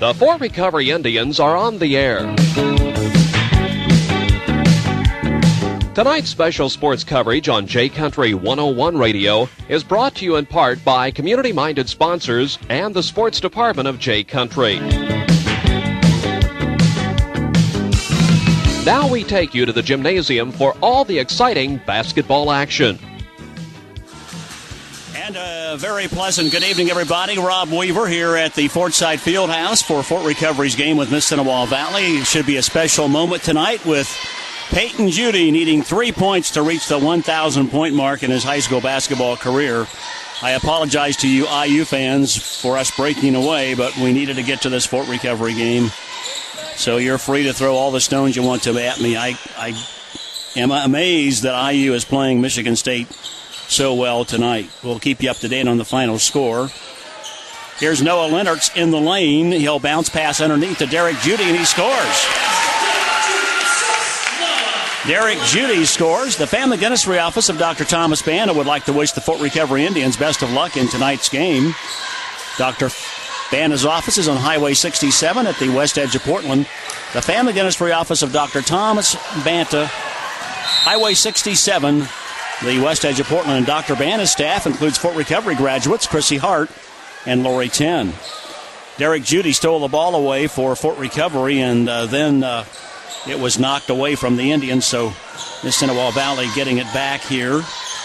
The Fort Recovery Indians are on the air. Tonight's special sports coverage on J Country 101 Radio is brought to you in part by community-minded sponsors and the sports department of J Country. Now we take you to the gymnasium for all the exciting basketball action. And a very pleasant good evening, everybody. Rob Weaver here at the Fortside Fieldhouse for Fort Recovery's game with Miss Senegal Valley. It should be a special moment tonight with Peyton Judy needing 3 points to reach the 1,000-point mark in his high school basketball career. I apologize to you IU fans for us breaking away, but we needed to get to this Fort Recovery game. So you're free to throw all the stones you want to at me. I am amazed that IU is playing Michigan State so well tonight. We'll keep you up to date on the final score. Here's Noah Lennertz in the lane. He'll bounce pass underneath to Derek Judy, and he scores. Derek Judy scores. The Family Dentistry Office of Dr. Thomas Banta would like to wish the Fort Recovery Indians best of luck in tonight's game. Dr. Banta's office is on Highway 67 at the west edge of Portland. The Family Dentistry Office of Dr. Thomas Banta, Highway 67, the west edge of Portland. And Dr. Banta's staff includes Fort Recovery graduates Chrissy Hart and Lori Ten. Derek Judy stole the ball away for Fort Recovery, and then it was knocked away from the Indians, so Miss Senegal Valley getting it back here.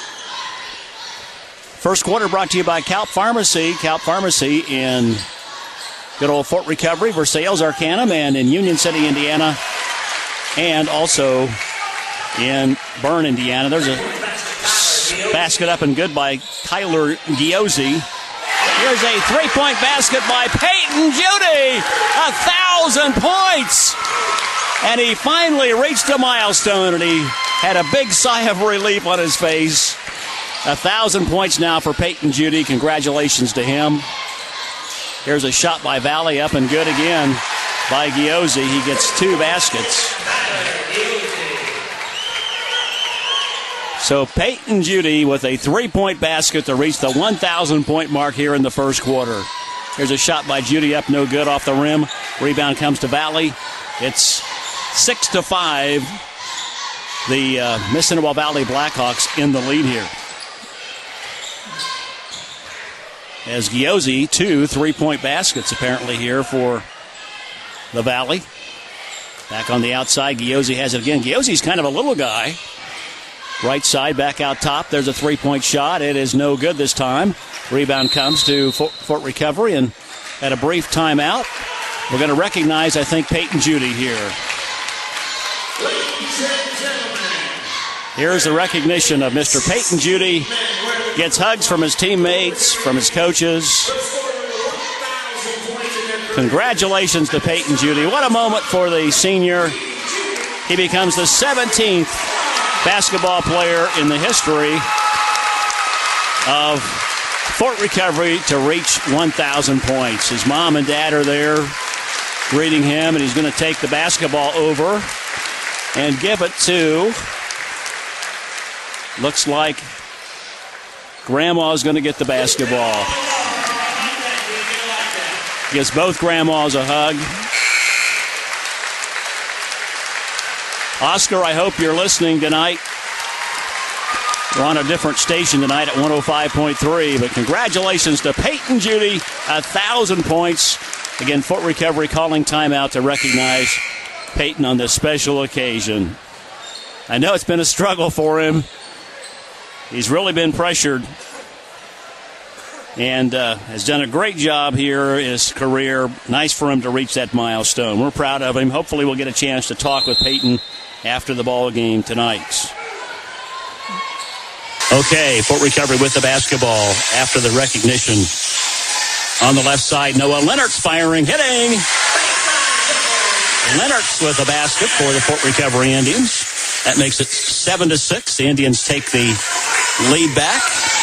First quarter brought to you by Calp Pharmacy. Calp Pharmacy in good old Fort Recovery, Versailles, Arcanum, and in Union City, Indiana, and also in Bern, Indiana. There's a basket up and good by Kyler Giozzi. Here's a three-point basket by Peyton Judy. 1,000 points. And he finally reached a milestone, and he had a big sigh of relief on his face. 1,000 points now for Peyton Judy. Congratulations to him. Here's a shot by Valley, up and good again by Giozzi. He gets two baskets. So Peyton Judy with a three-point basket to reach the 1,000-point mark here in the first quarter. Here's a shot by Judy, up no good, off the rim. Rebound comes to Valley. It's 6-5. The Miss Senegal Valley Blackhawks in the lead here. As Giozzi, two three-point baskets apparently here for the Valley. Back on the outside, Giozzi has it again. Giozzi's kind of a little guy. Right side, back out top. There's a three-point shot. It is no good this time. Rebound comes to Fort Recovery, and at a brief timeout, we're going to recognize, I think, Peyton Judy here. Here's the recognition of Mr. Peyton Judy. Gets hugs from his teammates, from his coaches. Congratulations to Peyton Judy. What a moment for the senior. He becomes the 17th basketball player in the history of Fort Recovery to reach 1,000 points. His mom and dad are there greeting him, and he's going to take the basketball over and give it to, looks like Grandma's going to get the basketball. Gives both grandmas a hug. Oscar, I hope you're listening tonight. We're on a different station tonight at 105.3, but congratulations to Peyton Judy, 1,000 points. Again, Fort Recovery calling timeout to recognize Peyton on this special occasion. I know it's been a struggle for him. He's really been pressured and has done a great job here in his career. Nice for him to reach that milestone. We're proud of him. Hopefully we'll get a chance to talk with Peyton after the ball game tonight. Okay, Fort Recovery with the basketball after the recognition. On the left side, Noah Lennertz firing, hitting. Lennertz with a basket for the Fort Recovery Indians. That makes it 7-6. The Indians take the lead back.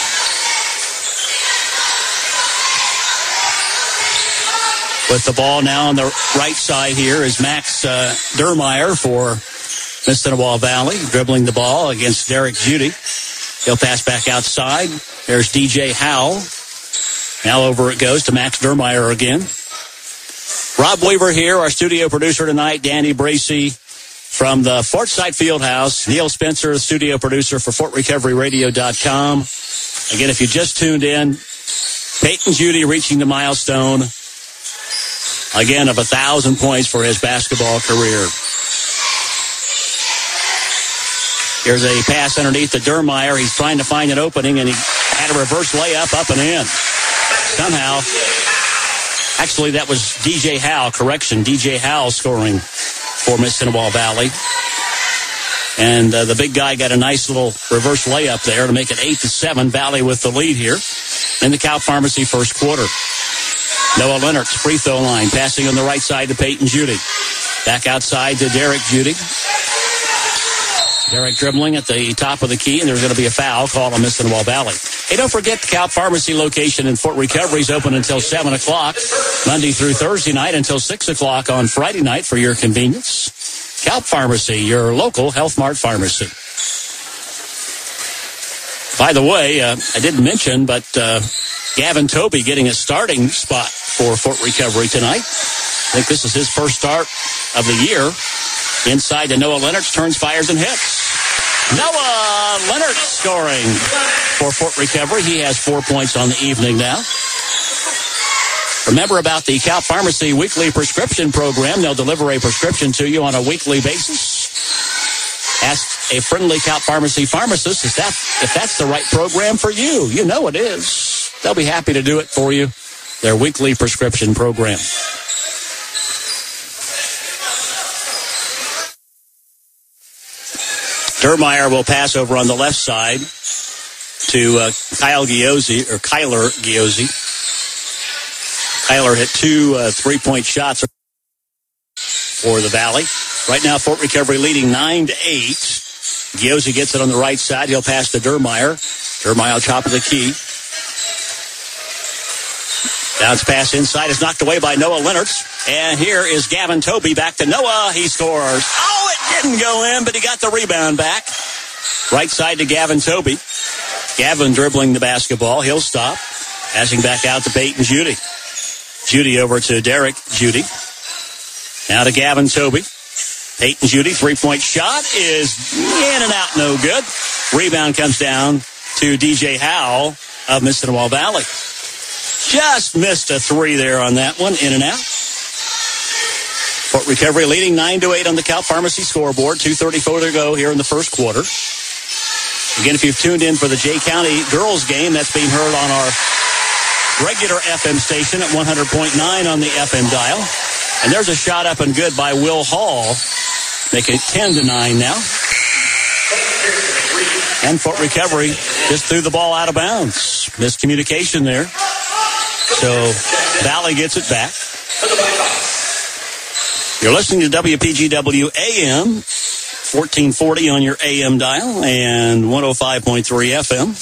With the ball now on the right side here is Max Dermeyer for Miss Senegal Valley, dribbling the ball against Derek Judy. He'll pass back outside. There's DJ Howell. Now over it goes to Max Dermeyer again. Rob Weaver here, our studio producer tonight, Danny Bracey from the Fort Sight Fieldhouse. Neil Spencer, studio producer for FortRecoveryRadio.com. Again, if you just tuned in, Peyton Judy reaching the milestone, again, of 1,000 points for his basketball career. Here's a pass underneath to Dermeyer. He's trying to find an opening, and he had a reverse layup up and in. Somehow, actually, that was DJ Howe. Correction, DJ Howe scoring for Miss Cinnamon Valley. And the big guy got a nice little reverse layup there to make it 8-7. Valley with the lead here in the Cow Pharmacy first quarter. Noah Leonard's free throw line, passing on the right side to Peyton Judy. Back outside to Derek Judy. Derek dribbling at the top of the key, and there's going to be a foul called on Miss Cinnamon Valley. Hey, don't forget the Cow Pharmacy location in Fort Recovery is open until 7 o'clock, Monday through Thursday night until 6 o'clock on Friday night for your convenience. Cow Pharmacy, your local Health Mart pharmacy. By the way, I didn't mention, but Gavin Toby getting a starting spot for Fort Recovery tonight. I think this is his first start of the year. Inside to Noah Leonard, turns, fires, and hits. Noah Leonard scoring for Fort Recovery. He has 4 points on the evening now. Remember about the Cow Pharmacy weekly prescription program. They'll deliver a prescription to you on a weekly basis. Ask a friendly Cow Pharmacy pharmacist if that's the right program for you. You know it is. They'll be happy to do it for you. Their weekly prescription program. Dermeyer will pass over on the left side to Kyler Giozzi. Kyler hit 2 3-point shots for the Valley. Right now, Fort Recovery leading 9-8. Giozzi gets it on the right side. He'll pass to Dermeyer. Dermeyer top of the key. Bounce pass inside is knocked away by Noah Leonard. And here is Gavin Toby back to Noah. He scores. Oh, it didn't go in, but he got the rebound back. Right side to Gavin Toby. Gavin dribbling the basketball. He'll stop. Passing back out to Peyton Judy. Judy over to Derek Judy. Now to Gavin Toby. Peyton Judy, 3-point shot is in and out, no good. Rebound comes down to DJ Howe of Miss Cinnamon Valley. Just missed a 3 there on that one, in and out. Fort Recovery leading 9-8 on the Cow Pharmacy scoreboard. 2:34 to go here in the first quarter. Again, if you've tuned in for the Jay County girls game, that's being heard on our regular FM station at 100.9 on the FM dial. And there's a shot up and good by Will Hall, making it 10-9 now. And Fort Recovery just threw the ball out of bounds. Miscommunication there. So Valley gets it back. You're listening to WPGW AM, 1440 on your AM dial and 105.3 FM.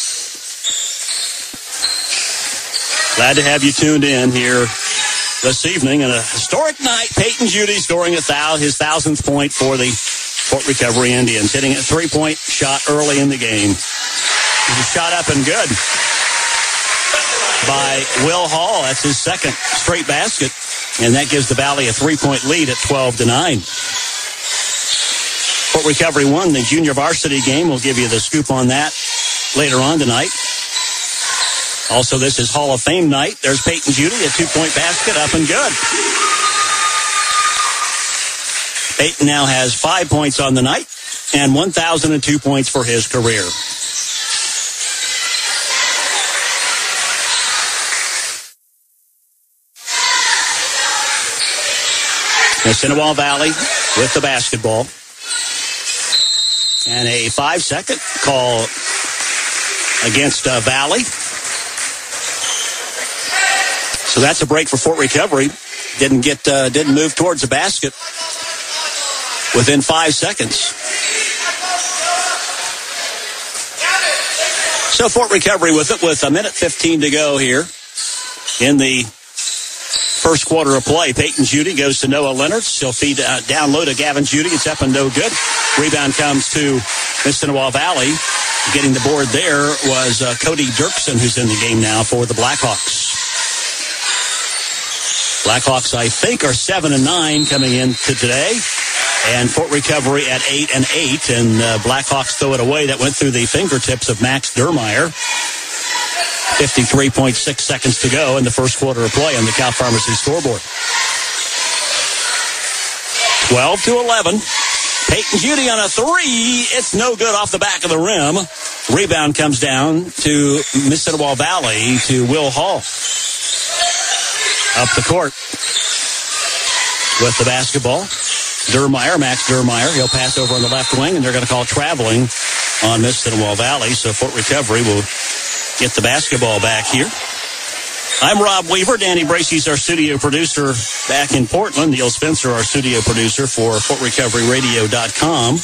Glad to have you tuned in here this evening. And a historic night. Peyton Judy scoring his 1,000th point for the Fort Recovery Indians, hitting a 3-point shot early in the game. He shot up and good by Will Hall. That's his second straight basket. And that gives the Valley a 3-point lead at 12-9. Fort Recovery won the junior varsity game. We'll give you the scoop on that later on tonight. Also, this is Hall of Fame night. There's Peyton Judy, a 2-point basket, up and good. Peyton now has 5 points on the night and 1,002 points for his career. Cinnamon Valley with the basketball. And a 5-second call against Valley. So that's a break for Fort Recovery. Didn't move towards the basket within 5 seconds. So Fort Recovery with it with 1:15 to go here in the first quarter of play. Peyton Judy goes to Noah Leonard. She'll feed down low to Gavin Judy. It's up and no good. Rebound comes to Miss Cinnamon Valley. Getting the board there was Cody Dirksen, who's in the game now for the Blackhawks. Blackhawks, I think, are 7-9 coming into today. And Fort Recovery at 8-8. And Blackhawks throw it away. That went through the fingertips of Max Dermeyer. 53.6 seconds to go in the first quarter of play on the Cal Pharmacy scoreboard. 12-11. Peyton Judy on a three. It's no good off the back of the rim. Rebound comes down to Mississauga Valley to Will Hall. Up the court with the basketball. Dermeyer, Max Dermeyer. He'll pass over on the left wing, and they're going to call traveling on Mississauga Valley. So Fort Recovery will get the basketball back here. I'm Rob Weaver. Danny Bracey's our studio producer back in Portland. Neil Spencer, our studio producer for FortRecoveryRadio.com.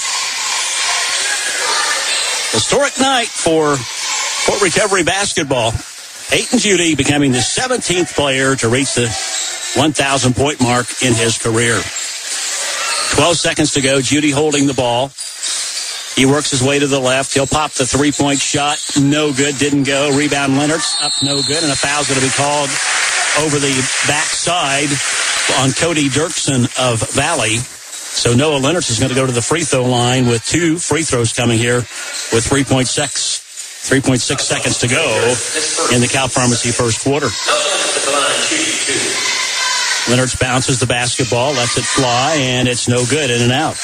Historic night for Fort Recovery basketball. Peyton Judy becoming the 17th player to reach the 1,000-point mark in his career. 12 seconds to go. Judy holding the ball. He works his way to the left. He'll pop the three-point shot. No good. Didn't go. Rebound Leonard's up. No good. And a foul's going to be called over the backside on Cody Dirksen of Valley. So Noah Leonard is going to go to the free throw line with 2 free throws coming here with 3.6 seconds to go in the Cal Pharmacy first quarter. Leonard bounces the basketball, lets it fly, and it's no good. In and out.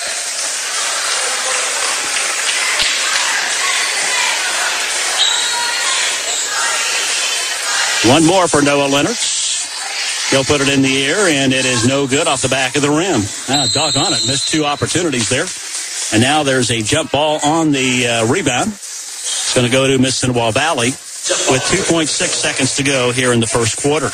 One more for Noah Leonard. He'll put it in the air, and it is no good off the back of the rim. Doggone it. Missed 2 opportunities there. And now there's a jump ball on the rebound. It's going to go to Mississauga Valley with 2.6 seconds to go here in the first quarter.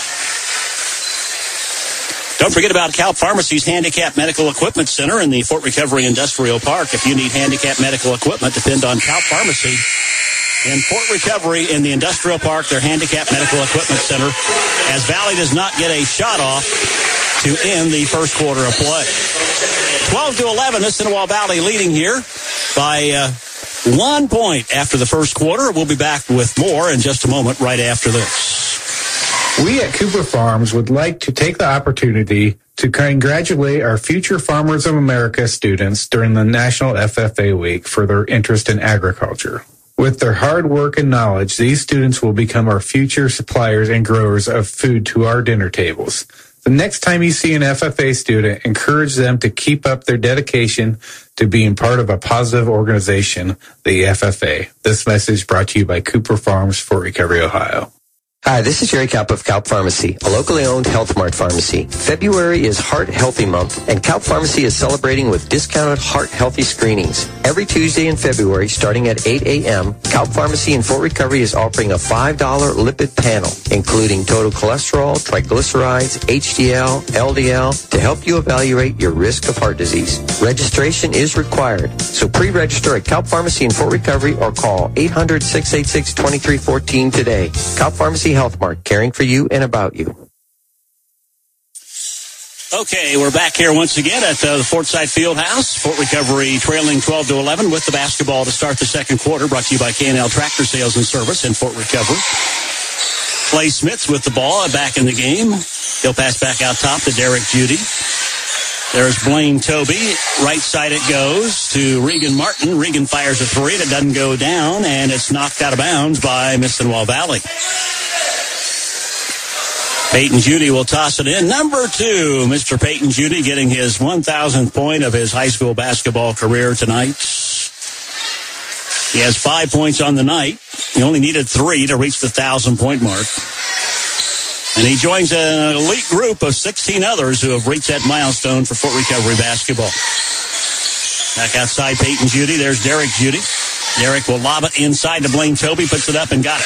Don't forget about Cal Pharmacy's Handicap Medical Equipment Center in the Fort Recovery Industrial Park. If you need handicap medical equipment, depend on Cal Pharmacy in Fort Recovery in the Industrial Park, their Handicap Medical Equipment Center, as Valley does not get a shot off to end the first quarter of play. 12-11, Mississauga Valley leading here by 1 point after the first quarter. We'll be back with more in just a moment right after this. We at Cooper Farms would like to take the opportunity to congratulate our Future Farmers of America students during the National FFA Week for their interest in agriculture. With their hard work and knowledge, these students will become our future suppliers and growers of food to our dinner tables. The next time you see an FFA student, encourage them to keep up their dedication to being part of a positive organization, the FFA. This message brought to you by Cooper Farms, Fort Recovery, Ohio. Hi, this is Jerry Kaup of Kaup Pharmacy, a locally owned Health Mart pharmacy. February is Heart Healthy Month, and Kaup Pharmacy is celebrating with discounted heart healthy screenings. Every Tuesday in February, starting at 8 a.m., Kaup Pharmacy in Fort Recovery is offering a $5 lipid panel, including total cholesterol, triglycerides, HDL, LDL, to help you evaluate your risk of heart disease. Registration is required, so pre-register at Kaup Pharmacy in Fort Recovery or call 800-686-2314 today. Kaup Pharmacy Health Mart, caring for you and about you. Okay, we're back here once again at the Fortside Fieldhouse. Fort Recovery trailing 12-11 with the basketball to start the second quarter, brought to you by K&L Tractor Sales and Service in Fort Recovery. Clay Smiths with the ball back in the game. He'll pass back out top to Derek Judy. There's Blaine Toby. Right side it goes to Regan Martin. Regan fires a three that doesn't go down, and it's knocked out of bounds by Mississauga Valley. Peyton Judy will toss it in. Number 2, Mr. Peyton Judy getting his 1,000th point of his high school basketball career tonight. He has 5 points on the night. He only needed 3 to reach the 1,000-point mark. And he joins an elite group of 16 others who have reached that milestone for Fort Recovery basketball. Back outside Peyton Judy, there's Derek Judy. Derek will lob it inside to Blaine Toby, puts it up and got it.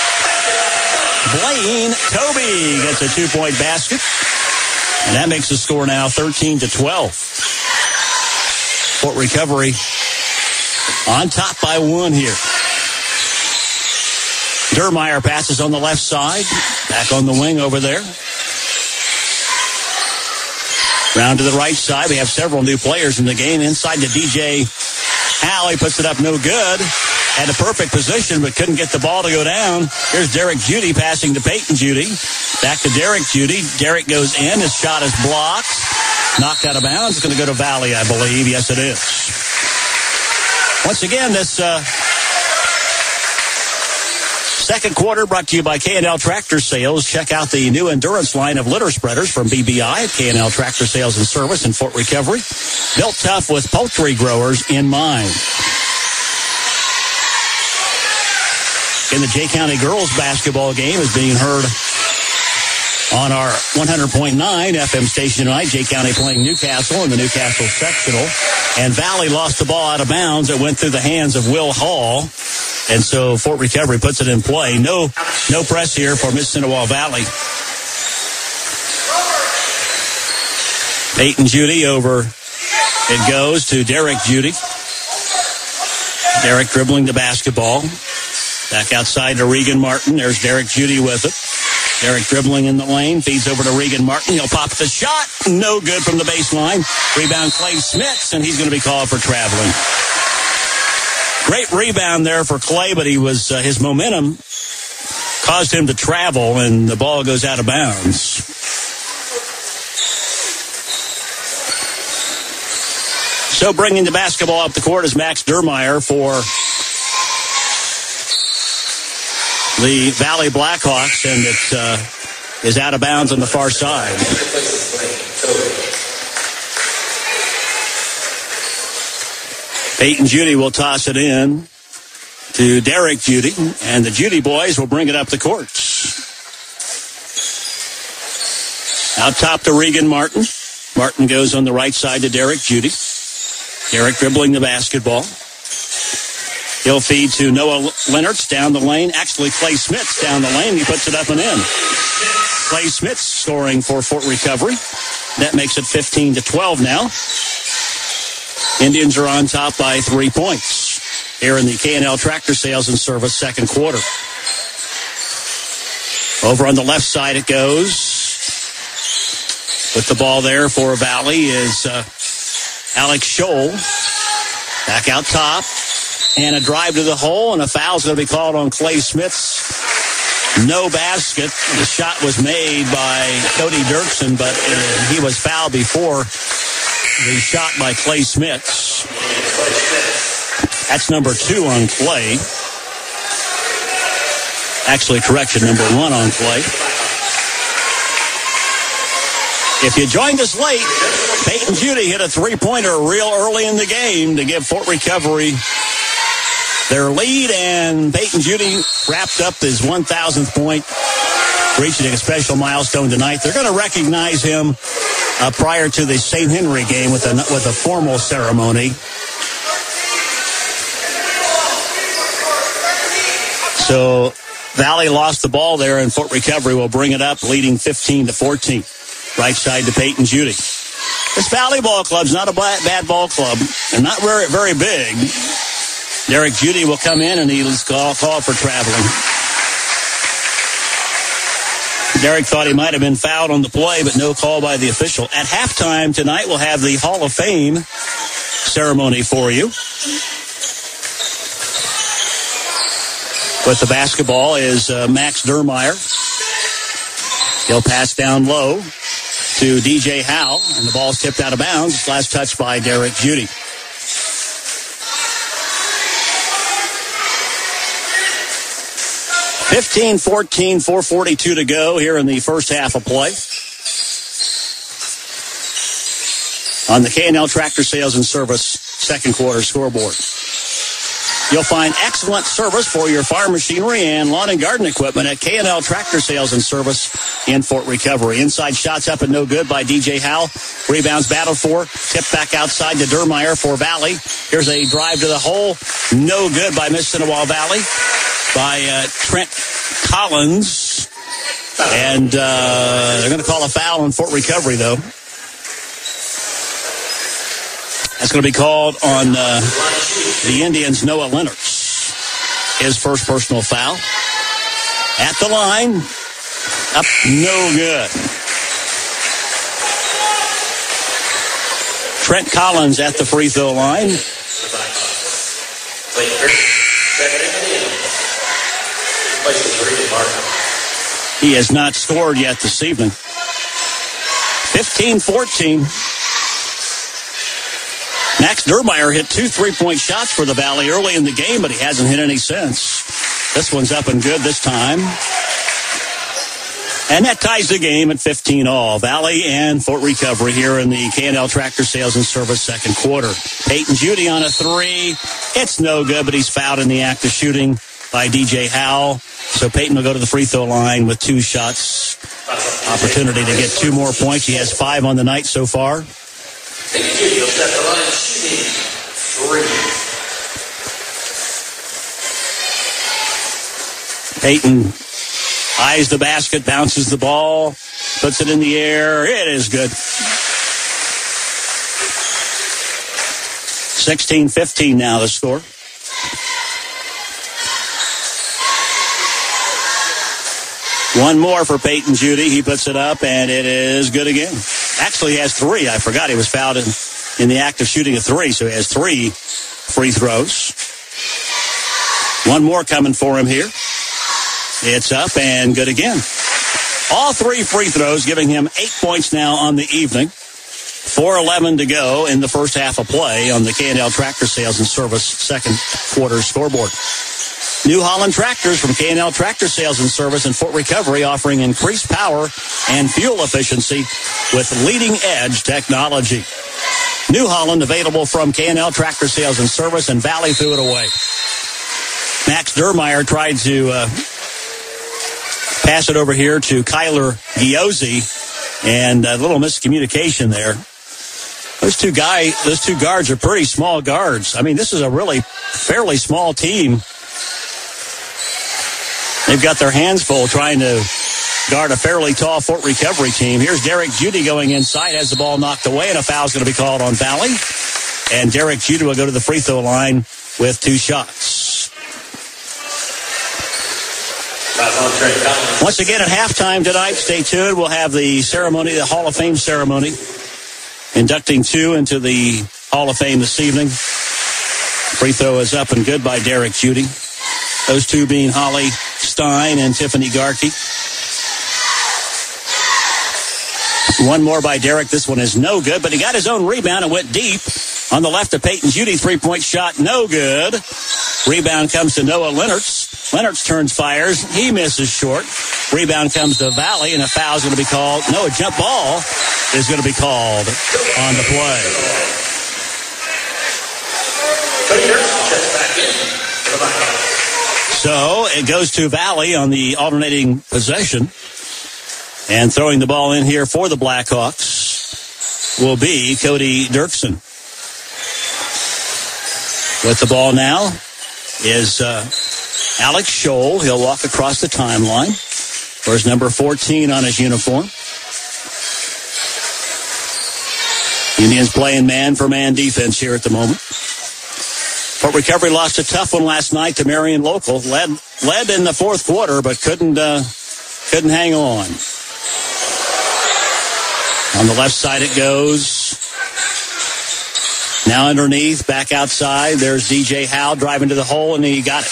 Blaine Toby gets a 2-point basket. And that makes the score now 13-12. Fort Recovery on top by 1 here. Dermeyer passes on the left side. Back on the wing over there. Round to the right side. We have several new players in the game. Inside to DJ Howe. He puts it up no good. Had a perfect position, but couldn't get the ball to go down. Here's Derek Judy passing to Peyton Judy. Back to Derek Judy. Derek goes in. His shot is blocked. Knocked out of bounds. It's going to go to Valley, I believe. Yes, it is. Once again, this second quarter brought to you by K&L Tractor Sales. Check out the new Endurance line of litter spreaders from BBI at K&L Tractor Sales and Service in Fort Recovery. Built tough with poultry growers in mind. In the Jay County girls basketball game is being heard on our 100.9 FM station tonight. Jay County playing Newcastle in the Newcastle sectional. And Valley lost the ball out of bounds. It went through the hands of Will Hall. And so Fort Recovery puts it in play. No press here for Miss Cinnawall Valley. Peyton Judy over. It goes to Derek Judy. Derek dribbling the basketball. Back outside to Regan Martin. There's Derek Judy with it. Derek dribbling in the lane. Feeds over to Regan Martin. He'll pop the shot. No good from the baseline. Rebound Clay Smits, and he's going to be called for traveling. Great rebound there for Clay, but his momentum caused him to travel, and the ball goes out of bounds. So bringing the basketball up the court is Max Dermeyer for the Valley Blackhawks, and it is out of bounds on the far side. Peyton Judy will toss it in to Derek Judy, and the Judy boys will bring it up the court. Out top to Regan Martin. Martin goes on the right side to Derek Judy. Derek dribbling the basketball. He'll feed to Noah Lennertz down the lane. Actually, Clay Smits down the lane. He puts it up and in. Clay Smits scoring for Fort Recovery. That makes it 15-12 now. Indians are on top by 3 points here in the K&L Tractor Sales and Service second quarter. Over on the left side it goes. With the ball there for Valley is Alex Scholl. Back out top. And a drive to the hole, and a foul's going to be called on Clay Smits. No basket. The shot was made by Cody Dirksen, but he was fouled before the shot by Clay Smits. That's number 2 on Clay. Actually, correction, number 1 on Clay. If you joined us late, Peyton Judy hit a three-pointer real early in the game to give Fort Recovery their lead, and Peyton Judy wrapped up his 1,000th point, reaching a special milestone tonight. They're going to recognize him prior to the St. Henry game with a formal ceremony. So Valley lost the ball there, and Fort Recovery will bring it up, leading 15-14. Right side to Peyton Judy. This Valley ball club's not a bad ball club. They're not very, very big. Derek Judy will come in, and he's called for traveling. Derek thought he might have been fouled on the play, but no call by the official. At halftime tonight, we'll have the Hall of Fame ceremony for you. With the basketball is Max Dermeyer. He'll pass down low to DJ Howe, and the ball's tipped out of bounds. Last touch by Derek Judy. 15-14, 4:42 to go here in the first half of play. On the K&L Tractor Sales and Service second quarter scoreboard. You'll find excellent service for your farm machinery and lawn and garden equipment at K&L Tractor Sales and Service in Fort Recovery. Inside shots up and no good by DJ Howe. Rebounds battled for. Tip back outside to Dermeyer for Valley. Here's a drive to the hole. No good by Miss Cinnawall Valley. By Trent Collins. And they're going to call a foul on Fort Recovery, though. That's going to be called on the Indians' Noah Lennertz. His first personal foul. At the line. Up, no good. Trent Collins at the free throw line. He has not scored yet this evening. 15-14. Max Dermeyer hit 2 3-point shots for the Valley early in the game, but he hasn't hit any since. This one's up and good this time. And that ties the game at 15-all. Valley and Fort Recovery here in the K&L Tractor Sales and Service second quarter. Peyton Judy on a 3. It's no good, but he's fouled in the act of shooting by DJ Howell. So Peyton will go to the free throw line with 2 shots. Opportunity to get 2 more points. He has 5 on the night so far. Peyton Judy will set the line shooting 3. Peyton eyes the basket, bounces the ball, puts it in the air. It is good. 16-15 now the score. One more for Peyton Judy. He puts it up, and it is good again. Actually, he has 3. I forgot he was fouled in the act of shooting a 3, so he has 3 free throws. One more coming for him here. It's up and good again. All 3 free throws, giving him 8 points now on the evening. 4:11 to go in the first half of play on the K&L Tractor Sales and Service second quarter scoreboard. New Holland Tractors from K&L Tractor Sales and Service and Fort Recovery, offering increased power and fuel efficiency with leading-edge technology. New Holland available from K&L Tractor Sales and Service, and Valley threw it away. Max Dermeyer tried to pass it over here to Kyler Giozzi, and a little miscommunication there. Those two guards are pretty small guards. I mean, this is a really fairly small team. They've got their hands full trying to guard a fairly tall Fort Recovery team. Here's Derek Judy going inside, has the ball knocked away, and a foul's going to be called on Valley. And Derek Judy will go to the free throw line with 2 shots. Once again at halftime tonight, stay tuned. We'll have the ceremony, the Hall of Fame ceremony, inducting 2 into the Hall of Fame this evening. Free throw is up and good by Derek Judy. Those 2 being Holly Stein and Tiffany Garkey. One more by Derek. This one is no good, but he got his own rebound and went deep on the left of Peyton Judy. 3-point shot, no good. Rebound comes to Noah Lennertz. Lennertz turns, fires. He misses short. Rebound comes to Valley, and a foul is going to be called. No, a jump ball is going to be called on the play. So it goes to Valley on the alternating possession. And throwing the ball in here for the Blackhawks will be Cody Dirksen. With the ball now is Alex Scholl. He'll walk across the timeline. Wears number 14 on his uniform. Indians playing man-for-man defense here at the moment. Fort Recovery lost a tough one last night to Marion Local. Led in the fourth quarter, but couldn't hang on. On the left side it goes. Now underneath, back outside. There's DJ Howell driving to the hole, and he got it.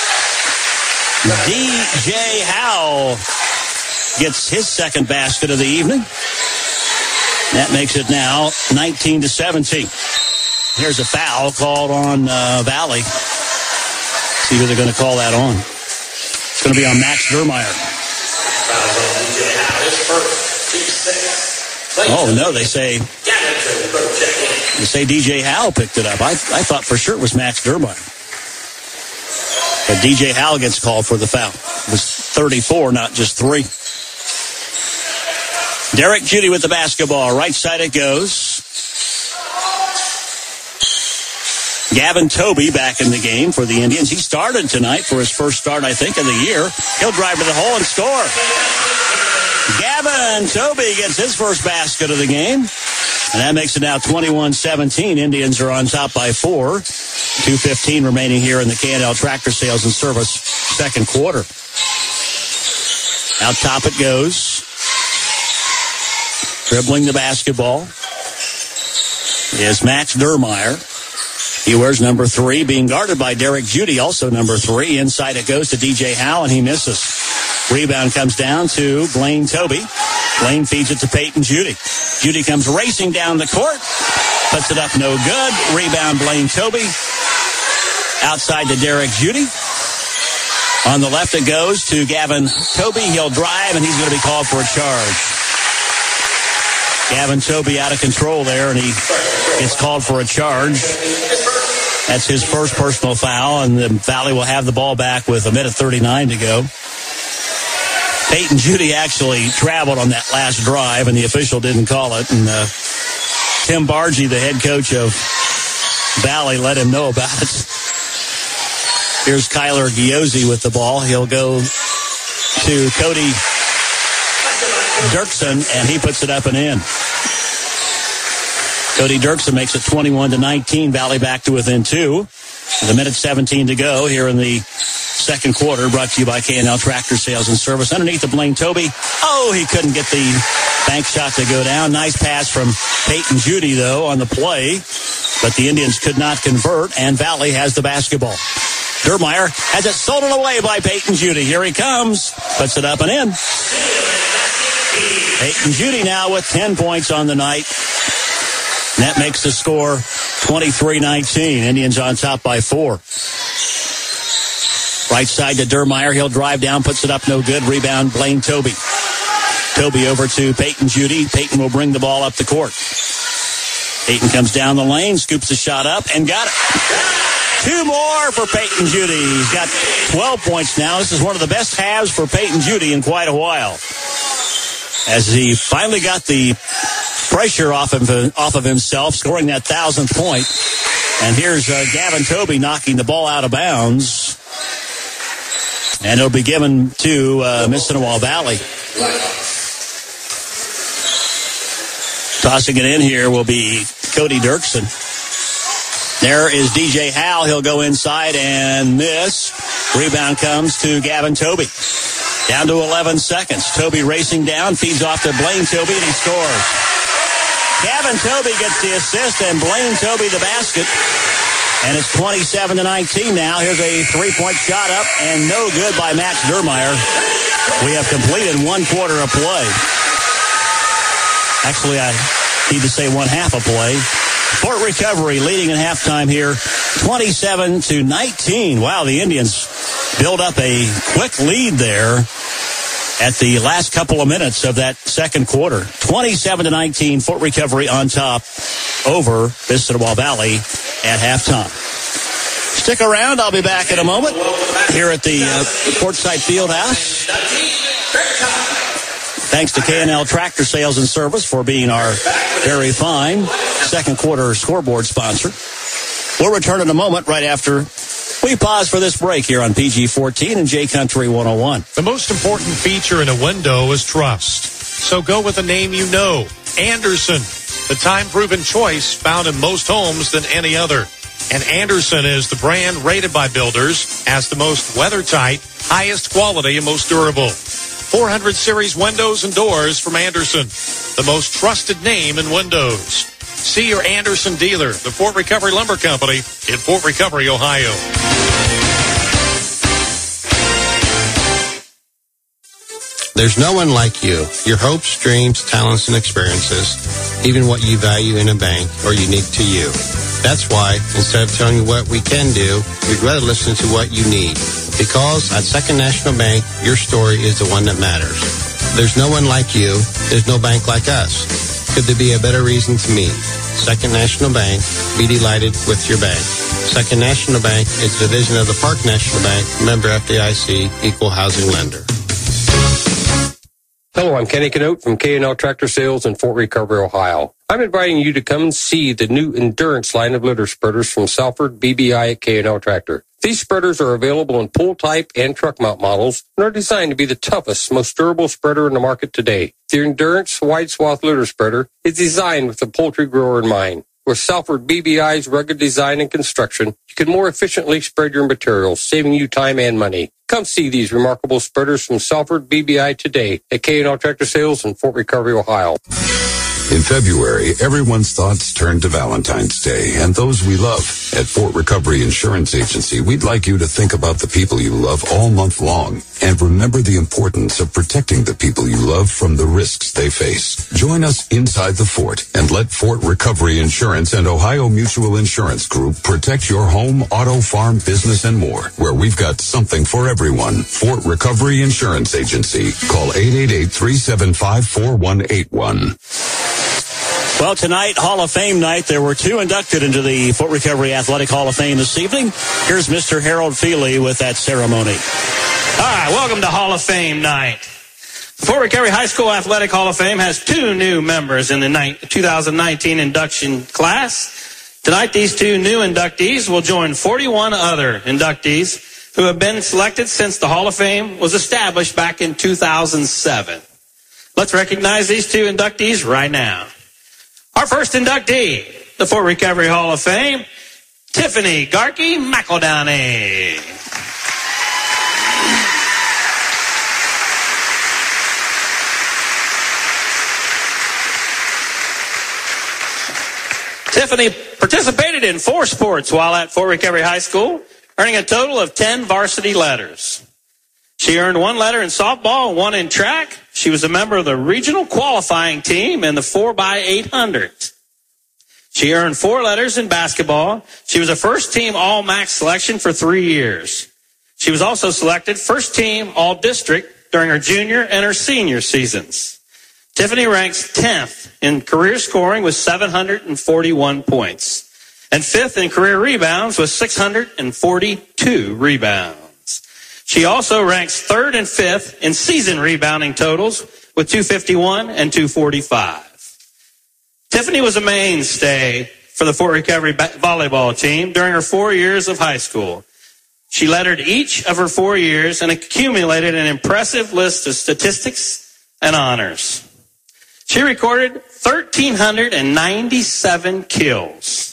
DJ Howell gets his second basket of the evening. That makes it now 19-17. Here's a foul called on Valley. See who they're going to call that on. It's going to be on Max Dermeyer. Oh, no, they say DJ Howell picked it up. I thought for sure it was Max Dermeyer. But DJ Howell gets called for the foul. It was 34, not just 3. Derek Judy with the basketball. Right side it goes. Gavin Toby back in the game for the Indians. He started tonight for his first start, I think, of the year. He'll drive to the hole and score. Gavin Toby gets his first basket of the game. And that makes it now 21-17. Indians are on top by 4. 2:15 remaining here in the K&L Tractor Sales and Service second quarter. Out top it goes. Dribbling the basketball is Max Dermeyer. He wears number 3, being guarded by Derek Judy, also number 3. Inside it goes to DJ Howe, and he misses. Rebound comes down to Blaine Toby. Blaine feeds it to Peyton Judy. Judy comes racing down the court. Puts it up, no good. Rebound, Blaine Toby. Outside to Derek Judy. On the left it goes to Gavin Toby. He'll drive, and he's going to be called for a charge. Gavin Toby out of control there, and he gets called for a charge. That's his first personal foul, and the Valley will have the ball back with 1:39 to go. Peyton Judy actually traveled on that last drive, and the official didn't call it. And Tim Bargy, the head coach of Valley, let him know about it. Here's Kyler Giozzi with the ball. He'll go to Cody Dirksen, and he puts it up and in. Cody Dirksen makes it 21-19. Valley back to within 2. With 1:17 to go here in the second quarter. Brought to you by K&L Tractor Sales and Service. Underneath the Blaine Toby. Oh, he couldn't get the bank shot to go down. Nice pass from Peyton Judy, though, on the play. But the Indians could not convert, and Valley has the basketball. Dermeyer has it stolen away by Peyton Judy. Here he comes. Puts it up and in. Peyton Judy now with 10 points on the night. And that makes the score 23-19. Indians on top by 4. Right side to Dermeyer. He'll drive down, puts it up, no good. Rebound, Blaine Toby. Toby over to Peyton Judy. Peyton will bring the ball up the court. Peyton comes down the lane, scoops the shot up, and got it. 2 more for Peyton Judy. He's got 12 points now. This is one of the best halves for Peyton Judy in quite a while, as he finally got the pressure off of himself, scoring that 1,000th point. And here's Gavin Toby knocking the ball out of bounds. And it'll be given to Mississinewa Valley. Tossing it in here will be Cody Dirksen. There is DJ Howe. He'll go inside and miss. Rebound comes to Gavin Toby. Down to 11 seconds. Toby racing down, feeds off to Blaine Toby, and he scores. Gavin Toby gets the assist, and Blaine Toby the basket. And it's 27-19 now. Here's a 3-point shot up, and no good by Max Dermeyer. We have completed 1 quarter of play. Actually, I need to say 1/2 of play. Fort Recovery leading at halftime here, 27-19. Wow, the Indians build up a quick lead there at the last couple of minutes of that second quarter. 27-19, Fort Recovery on top over Mississinewa Valley at halftime. Stick around. I'll be back in a moment here at the Courtside Fieldhouse. Thanks to K&L Tractor Sales and Service for being our very fine second quarter scoreboard sponsor. We'll return in a moment right after we pause for this break here on PG-14 and J Country 101. The most important feature in a window is trust. So go with a name you know. Andersen, the time-proven choice found in most homes than any other. And Andersen is the brand rated by builders as the most weather-tight, highest quality, and most durable. 400 series windows and doors from Andersen, the most trusted name in windows. See your Andersen dealer, the Fort Recovery Lumber Company in Fort Recovery, Ohio. There's no one like you. Your hopes, dreams, talents, and experiences, even what you value in a bank, are unique to you. That's why, instead of telling you what we can do, we'd rather listen to what you need. Because at Second National Bank, your story is the one that matters. There's no one like you. There's no bank like us. Could there be a better reason to meet? Second National Bank, be delighted with your bank. Second National Bank is a division of the Park National Bank, member FDIC, equal housing lender. Hello, I'm Kenny Canote from K&L Tractor Sales in Fort Recovery, Ohio. I'm inviting you to come and see the new Endurance line of litter spreaders from Salford BBI at K&L Tractor. These spreaders are available in pull type and truck mount models and are designed to be the toughest, most durable spreader in the market today. The Endurance wide swath litter spreader is designed with the poultry grower in mind. With Salford BBI's rugged design and construction, you can more efficiently spread your materials, saving you time and money. Come see these remarkable spreaders from Salford BBI today at K&L Tractor Sales in Fort Recovery, Ohio. In February, everyone's thoughts turn to Valentine's Day and those we love. At Fort Recovery Insurance Agency, we'd like you to think about the people you love all month long and remember the importance of protecting the people you love from the risks they face. Join us inside the fort and let Fort Recovery Insurance and Ohio Mutual Insurance Group protect your home, auto, farm, business, and more, where we've got something for everyone. Fort Recovery Insurance Agency. Call 888-375-4181. Well, tonight, Hall of Fame night, there were 2 inducted into the Fort Recovery Athletic Hall of Fame this evening. Here's Mr. Harold Feely with that ceremony. All right, welcome to Hall of Fame night. The Fort Recovery High School Athletic Hall of Fame has 2 new members in the 2019 induction class. Tonight, these 2 new inductees will join 41 other inductees who have been selected since the Hall of Fame was established back in 2007. Let's recognize these 2 inductees right now. Our first inductee, the Fort Recovery Hall of Fame, Tiffany Garkey McEldowney. Tiffany participated in 4 sports while at Fort Recovery High School, earning a total of 10 varsity letters. She earned 1 letter in softball and 1 in track. She was a member of the regional qualifying team in the 4x800. She earned 4 letters in basketball. She was a first-team All-MAC selection for 3 years. She was also selected first-team All-District during her junior and her senior seasons. Tiffany ranks 10th in career scoring with 741 points, and 5th in career rebounds with 642 rebounds. She also ranks 3rd and 5th in season rebounding totals with 251 and 245. Tiffany was a mainstay for the Fort Recovery volleyball team during her 4 years of high school. She lettered each of her 4 years and accumulated an impressive list of statistics and honors. She recorded 1,397 kills,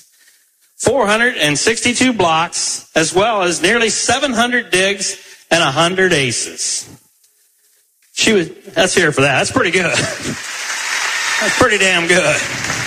462 blocks, as well as nearly 700 digs and 100 aces. Let's hear it for that. That's pretty good. That's pretty damn good.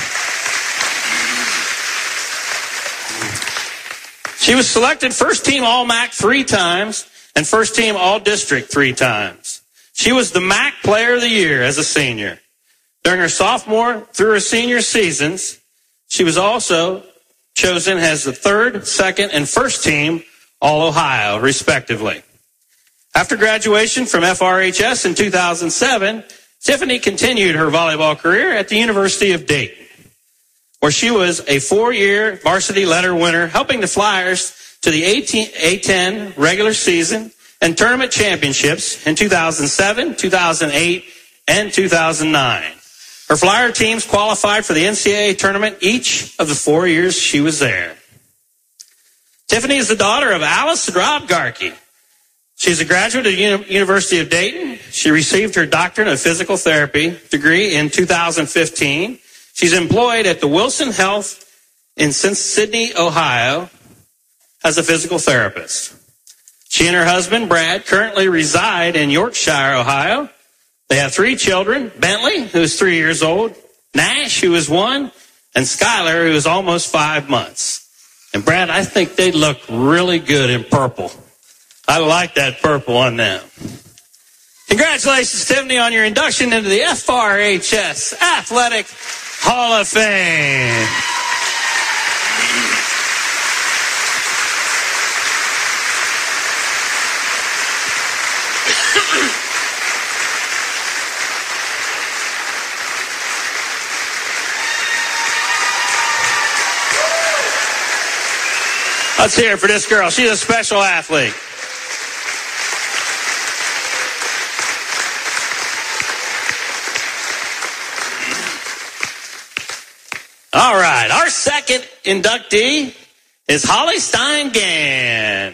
She was selected first team All-MAC 3 times and first team All-District 3 times. She was the MAC Player of the Year as a senior. During her sophomore through her senior seasons, she was also chosen as the 3rd, 2nd, and 1st team All-Ohio, respectively. After graduation from FRHS in 2007, Tiffany continued her volleyball career at the University of Dayton, where she was a 4-year varsity letter winner, helping the Flyers to the A10 regular season and tournament championships in 2007, 2008, and 2009. Her Flyer teams qualified for the NCAA tournament each of the 4 years she was there. Tiffany is the daughter of Alice and Rob Garkey. She's a graduate of the University of Dayton. She received her doctorate of physical therapy degree in 2015. She's employed at the Wilson Health in Sydney, Ohio, as a physical therapist. She and her husband, Brad, currently reside in Yorkshire, Ohio. They have 3 children, Bentley, who is 3 years old, Nash, who is 1, and Skylar, who is almost 5 months. And Brad, I think they look really good in purple. I like that purple on them. Congratulations, Tiffany, on your induction into the FRHS Athletic Hall of Fame. Let's hear it for this girl. She's a special athlete. All right, our second inductee is Holly Steingan.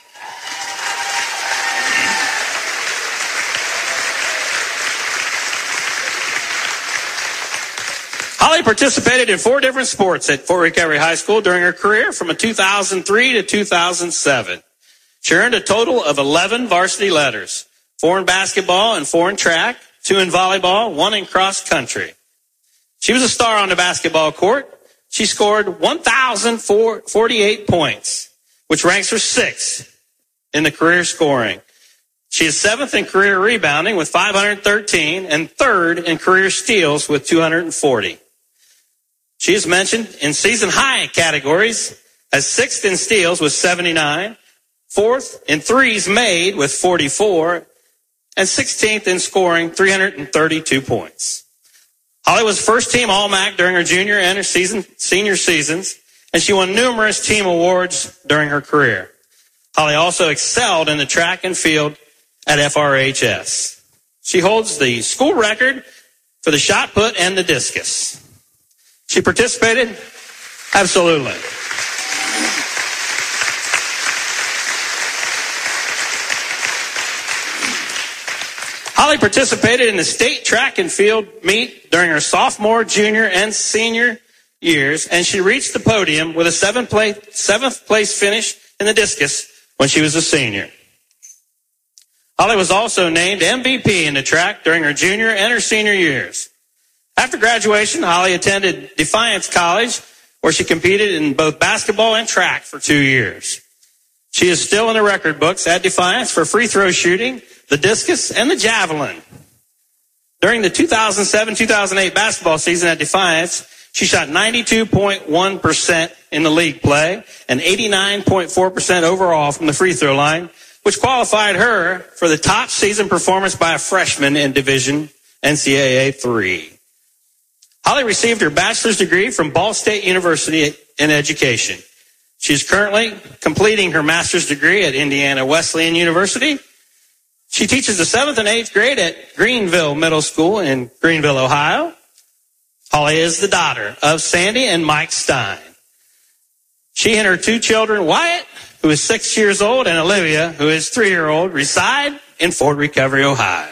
Holly participated in 4 different sports at Fort Recovery High School during her career from 2003 to 2007. She earned a total of 11 varsity letters, 4 in basketball and 4 in track, 2 in volleyball, 1 in cross country. She was a star on the basketball court. she scored 1,048 points, which ranks her 6th in the career scoring. She is 7th in career rebounding with 513 and 3rd in career steals with 240. She is mentioned in season high categories as 6th in steals with 79, 4th in threes made with 44, and 16th in scoring 332 points. Holly was first team All-MAC during her junior and her senior seasons, and she won numerous team awards during her career. Holly also excelled in the track and field at FRHS. She holds the school record for the shot put and the discus. She participated? Absolutely. Holly participated in the state track and field meet during her sophomore, junior, and senior years, and she reached the podium with a 7th place finish in the discus when she was a senior. Holly was also named MVP in the track during her junior and her senior years. After graduation, Holly attended Defiance College, where she competed in both basketball and track for 2 years. She is still in the record books at Defiance for free throw shooting, the discus, and the javelin. During the 2007-2008 basketball season at Defiance, she shot 92.1% in the league play and 89.4% overall from the free throw line, which qualified her for the top season performance by a freshman in Division NCAA 3. Holly received her bachelor's degree from Ball State University in education. She's currently completing her master's degree at Indiana Wesleyan University. She teaches the 7th and 8th grade at Greenville Middle School in Greenville, Ohio. Holly is the daughter of Sandy and Mike Stein. She and her 2 children, Wyatt, who is 6 years old, and Olivia, who is 3-year-old, reside in Fort Recovery, Ohio.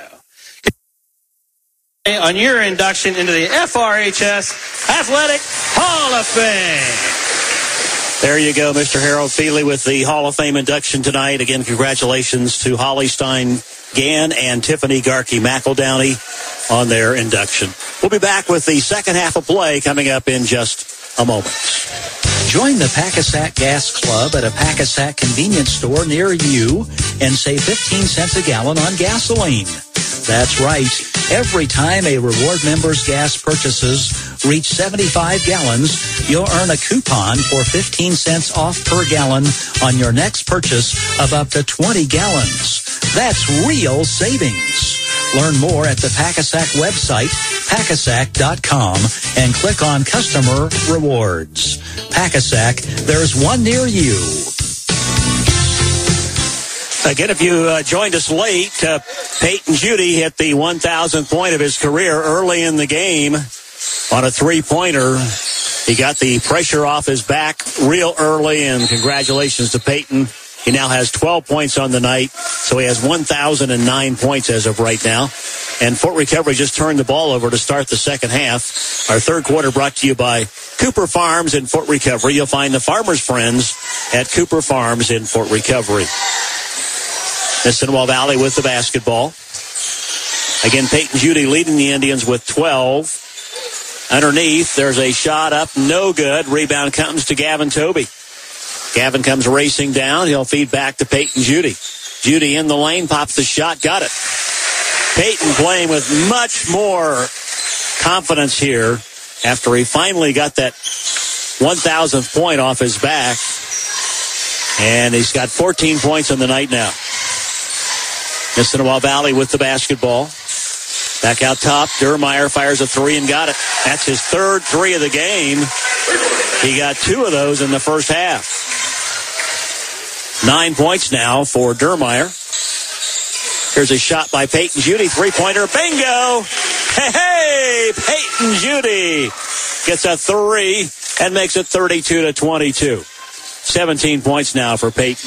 On your induction into the FRHS Athletic Hall of Fame. There you go, Mr. Harold Feely with the Hall of Fame induction tonight. Again, congratulations to Holly Stein-Gann and Tiffany Garkey-McEldowney on their induction. We'll be back with the second half of play coming up in just a moment. Join the Packasack Gas Club at a Packasack convenience store near you and save 15 cents a gallon on gasoline. That's right. Every time a reward member's gas purchases reach 75 gallons, you'll earn a coupon for 15 cents off per gallon on your next purchase of up to 20 gallons. That's real savings. Learn more at the Packasack website, Packasack.com, and click on Customer Rewards. Packasack, there's one near you. Again, if you joined us late, Peyton Judy hit the 1,000th point of his career early in the game on a three-pointer. He got the pressure off his back real early, and congratulations to Peyton. He now has 12 points on the night, so he has 1,009 points as of right now. And Fort Recovery just turned the ball over to start the second half. Our third quarter brought to you by Cooper Farms in Fort Recovery. You'll find the farmers' friends at Cooper Farms in Fort Recovery. Nissinawa Valley with the basketball. Again, Peyton Judy leading the Indians with 12. Underneath, there's a shot up, no good. Rebound comes to Gavin Toby. Gavin comes racing down. He'll feed back to Peyton Judy. Judy in the lane, pops the shot, got it. Peyton playing with much more confidence here after he finally got that 1,000th point off his back. And he's got 14 points on the night now. Nissinawa Valley with the basketball. Back out top, Dermeyer fires a three and got it. That's his third three of the game. He got 2 of those in the first half. 9 points now for Dermeyer. Here's a shot by Peyton Judy. Three-pointer. Bingo! Hey, Peyton Judy gets a 3 and makes it 32-22. 17 points now for Peyton.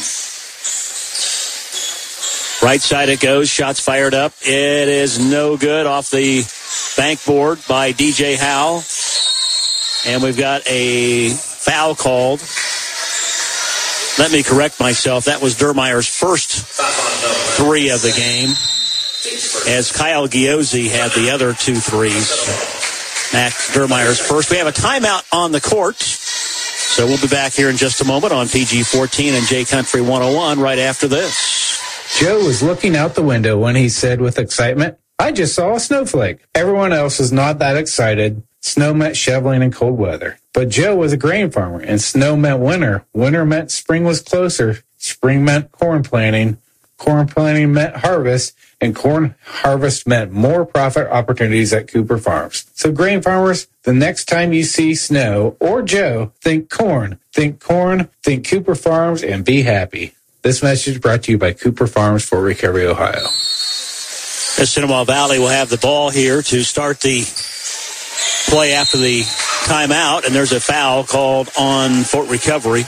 Right side it goes. Shots fired up. It is no good off the bankboard by DJ Howe. And we've got a foul called. Let me correct myself. That was Dermeyer's first 3 of the game, as Kyle Giozzi had the other 2 threes. Max Dermeyer's first. We have a timeout on the court. So we'll be back here in just a moment on PG-14 and J Country 101 right after this. Joe was looking out the window when he said with excitement, "I just saw a snowflake." Everyone else was not that excited. Snow meant shoveling in cold weather. But Joe was a grain farmer, and snow meant winter. Winter meant spring was closer. Spring meant corn planting. Corn planting meant harvest, and corn harvest meant more profit opportunities at Cooper Farms. So grain farmers, the next time you see snow or Joe, think corn, think Cooper Farms, and be happy. This message brought to you by Cooper Farms, Fort Recovery, Ohio. Assiniboia Valley will have the ball here to start the play after the timeout, and there's a foul called on Fort Recovery.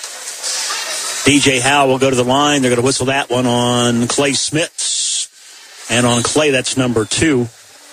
DJ Howe will go to the line. They're going to whistle that one on Clay Smits. And on Clay, that's number 2.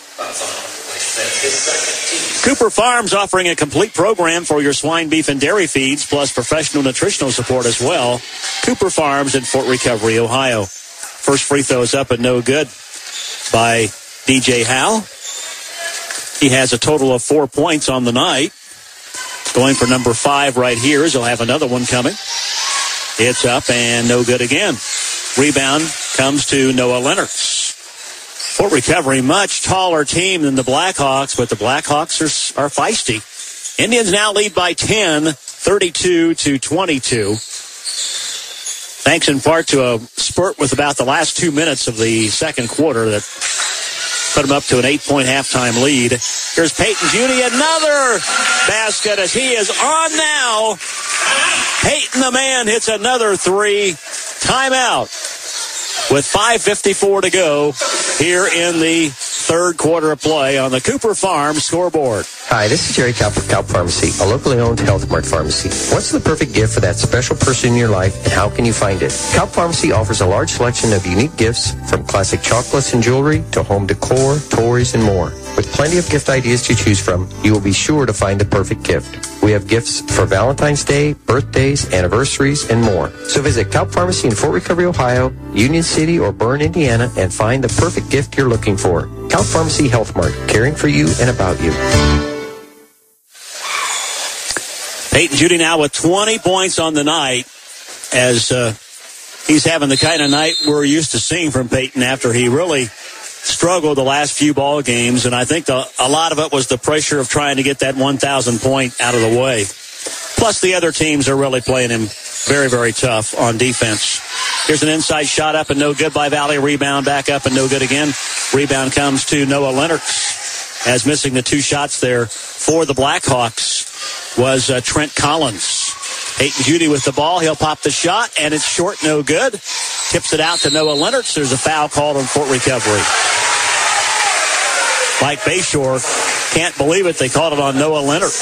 Cooper Farms offering a complete program for your swine, beef, and dairy feeds, plus professional nutritional support as well. Cooper Farms in Fort Recovery, Ohio. First free throw is up and no good by DJ Howe. He has a total of 4 points on the night. Going for number 5 right here, as he'll have another one coming. It's up and no good again. Rebound comes to Noah Lennox. Fort Recovery, much taller team than the Blackhawks, but the Blackhawks are feisty. Indians now lead by 10, 32-22. Thanks in part to a spurt with about the last 2 minutes of the second quarter that put them up to an 8-point halftime lead. Here's Peyton Judy, another basket as he is on now. Peyton the man hits another 3. Timeout with 5:54 to go here in the third quarter of play on the Cooper Farm scoreboard. Hi, this is Jerry Kalp of Kalp Pharmacy, a locally owned Health Mart pharmacy. What's the perfect gift for that special person in your life, and how can you find it? Kalp Pharmacy offers a large selection of unique gifts, from classic chocolates and jewelry to home decor, toys, and more. With plenty of gift ideas to choose from, you will be sure to find the perfect gift. We have gifts for Valentine's Day, birthdays, anniversaries, and more. So visit Kalp Pharmacy in Fort Recovery, Ohio, Union City, or Bern, Indiana, and find the perfect gift you're looking for. Kalp Pharmacy Health Mart, caring for you and about you. Peyton Judy now with 20 points on the night, as he's having the kind of night we're used to seeing from Peyton after he really struggled the last few ball games, and I think a lot of it was the pressure of trying to get that 1,000 point out of the way. Plus the other teams are really playing him very, very tough on defense. Here's an inside shot up and no good by Valley. Rebound back up and no good again. Rebound comes to Noah Lennox, as missing the 2 shots there for the Blackhawks was Trent Collins. Peyton Judy with the ball. He'll pop the shot, and it's short, no good. Tips it out to Noah Lennox. There's a foul called on Fort Recovery. Mike Bayshore can't believe it. They called it on Noah Lennox.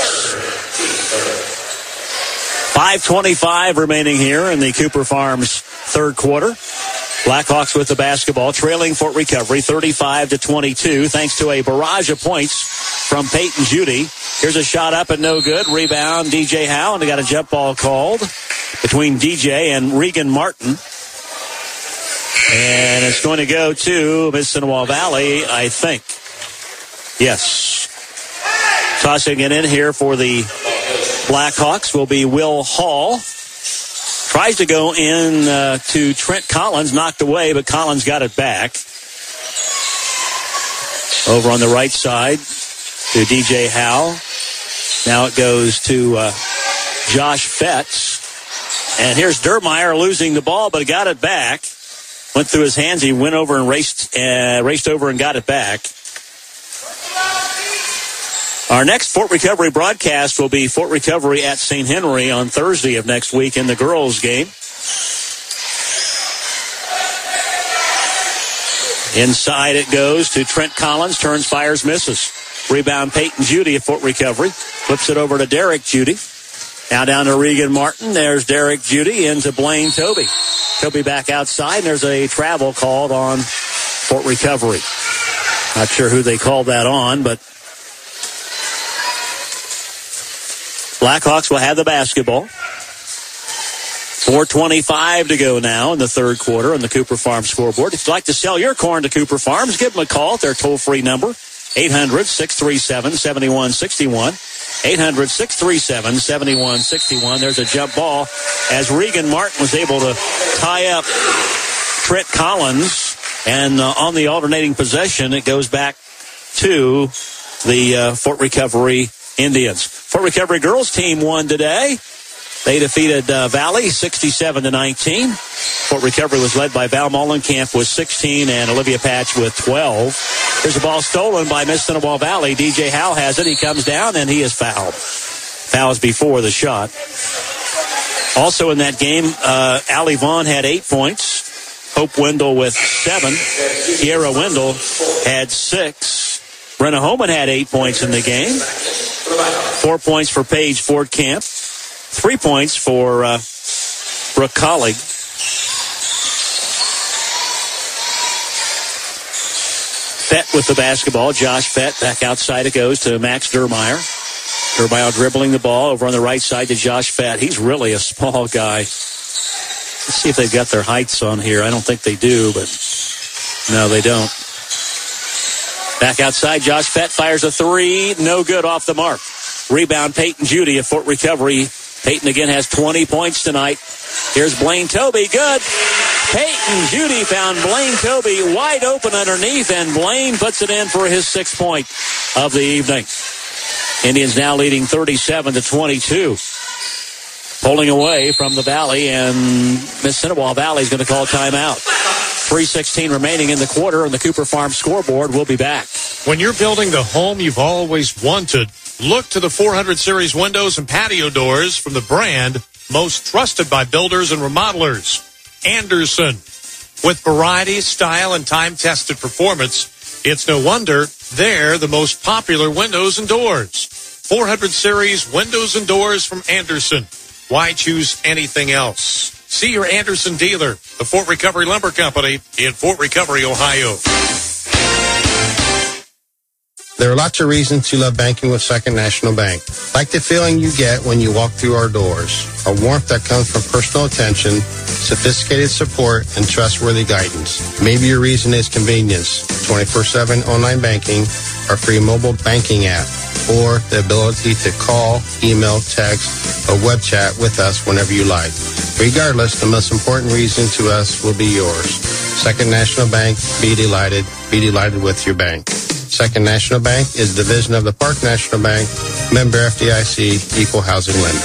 5:25 remaining here in the Cooper Farms third quarter. Blackhawks with the basketball, trailing Fort Recovery 35-22, thanks to a barrage of points from Peyton Judy. Here's a shot up and no good. Rebound, DJ Howe, and they got a jump ball called between DJ and Regan Martin. And it's going to go to Assiniboia Valley, I think. Yes. Tossing it in here for the Blackhawks will be Will Hall. Tries to go in to Trent Collins, knocked away, but Collins got it back. Over on the right side to DJ Howe. Now it goes to Josh Fetz. And here's Dermeyer losing the ball, but got it back. Went through his hands. He went over and raced over and got it back. Our next Fort Recovery broadcast will be Fort Recovery at St. Henry on Thursday of next week in the girls' game. Inside it goes to Trent Collins. Turns, fires, misses. Rebound Peyton Judy at Fort Recovery. Flips it over to Derek Judy. Now down to Regan Martin. There's Derek Judy into Blaine Toby. Toby back outside, and there's a travel called on Fort Recovery. Not sure who they called that on, but Blackhawks will have the basketball. 4:25 to go now in the third quarter on the Cooper Farms scoreboard. If you'd like to sell your corn to Cooper Farms, give them a call at their toll-free number, 800-637-7161. 800-637-7161. There's a jump ball as Regan Martin was able to tie up Trent Collins. And on the alternating possession, it goes back to the Fort Recovery Indians. Fort Recovery girls team won today. They defeated Valley 67-19. Fort Recovery was led by Val Mollenkamp with 16 and Olivia Patch with 12. There's a ball stolen by Miss Cinnabar Valley. DJ Howe has it. He comes down and he is fouled. Fouls before the shot. Also in that game, Allie Vaughn had 8 points. Hope Wendell with 7. Kiera Wendell had 6. Brenna Holman had 8 points in the game. 4 points for Paige Ford Camp. 3 points for Brooke Collig. Fett with the basketball. Josh Fett back outside it goes to Max Dermeyer. Dermeyer dribbling the ball over on the right side to Josh Fett. He's really a small guy. Let's see if they've got their heights on here. I don't think they do, but no, they don't. Back outside, Josh Fett fires a 3. No good, off the mark. Rebound, Peyton Judy of Fort Recovery. Peyton again has 20 points tonight. Here's Blaine Toby. Good. Peyton Judy found Blaine Toby wide open underneath, and Blaine puts it in for his 6th point of the evening. Indians now leading 37-22. Pulling away from the Valley, and Miss Cinnabar Valley is going to call timeout. 3:16 remaining in the quarter, and the Cooper Farm scoreboard will be back. When you're building the home you've always wanted, look to the 400 Series windows and patio doors from the brand most trusted by builders and remodelers, Anderson. With variety, style, and time-tested performance, it's no wonder they're the most popular windows and doors. 400 Series windows and doors from Anderson. Why choose anything else? See your Anderson dealer, the Fort Recovery Lumber Company in Fort Recovery, Ohio. There are lots of reasons to love banking with Second National Bank. Like the feeling you get when you walk through our doors. A warmth that comes from personal attention, sophisticated support, and trustworthy guidance. Maybe your reason is convenience, 24/7 online banking, our free mobile banking app, or the ability to call, email, text, or web chat with us whenever you like. Regardless, the most important reason to us will be yours. Second National Bank, be delighted with your bank. Second National Bank is a division of the Park National Bank, member FDIC, equal housing lender.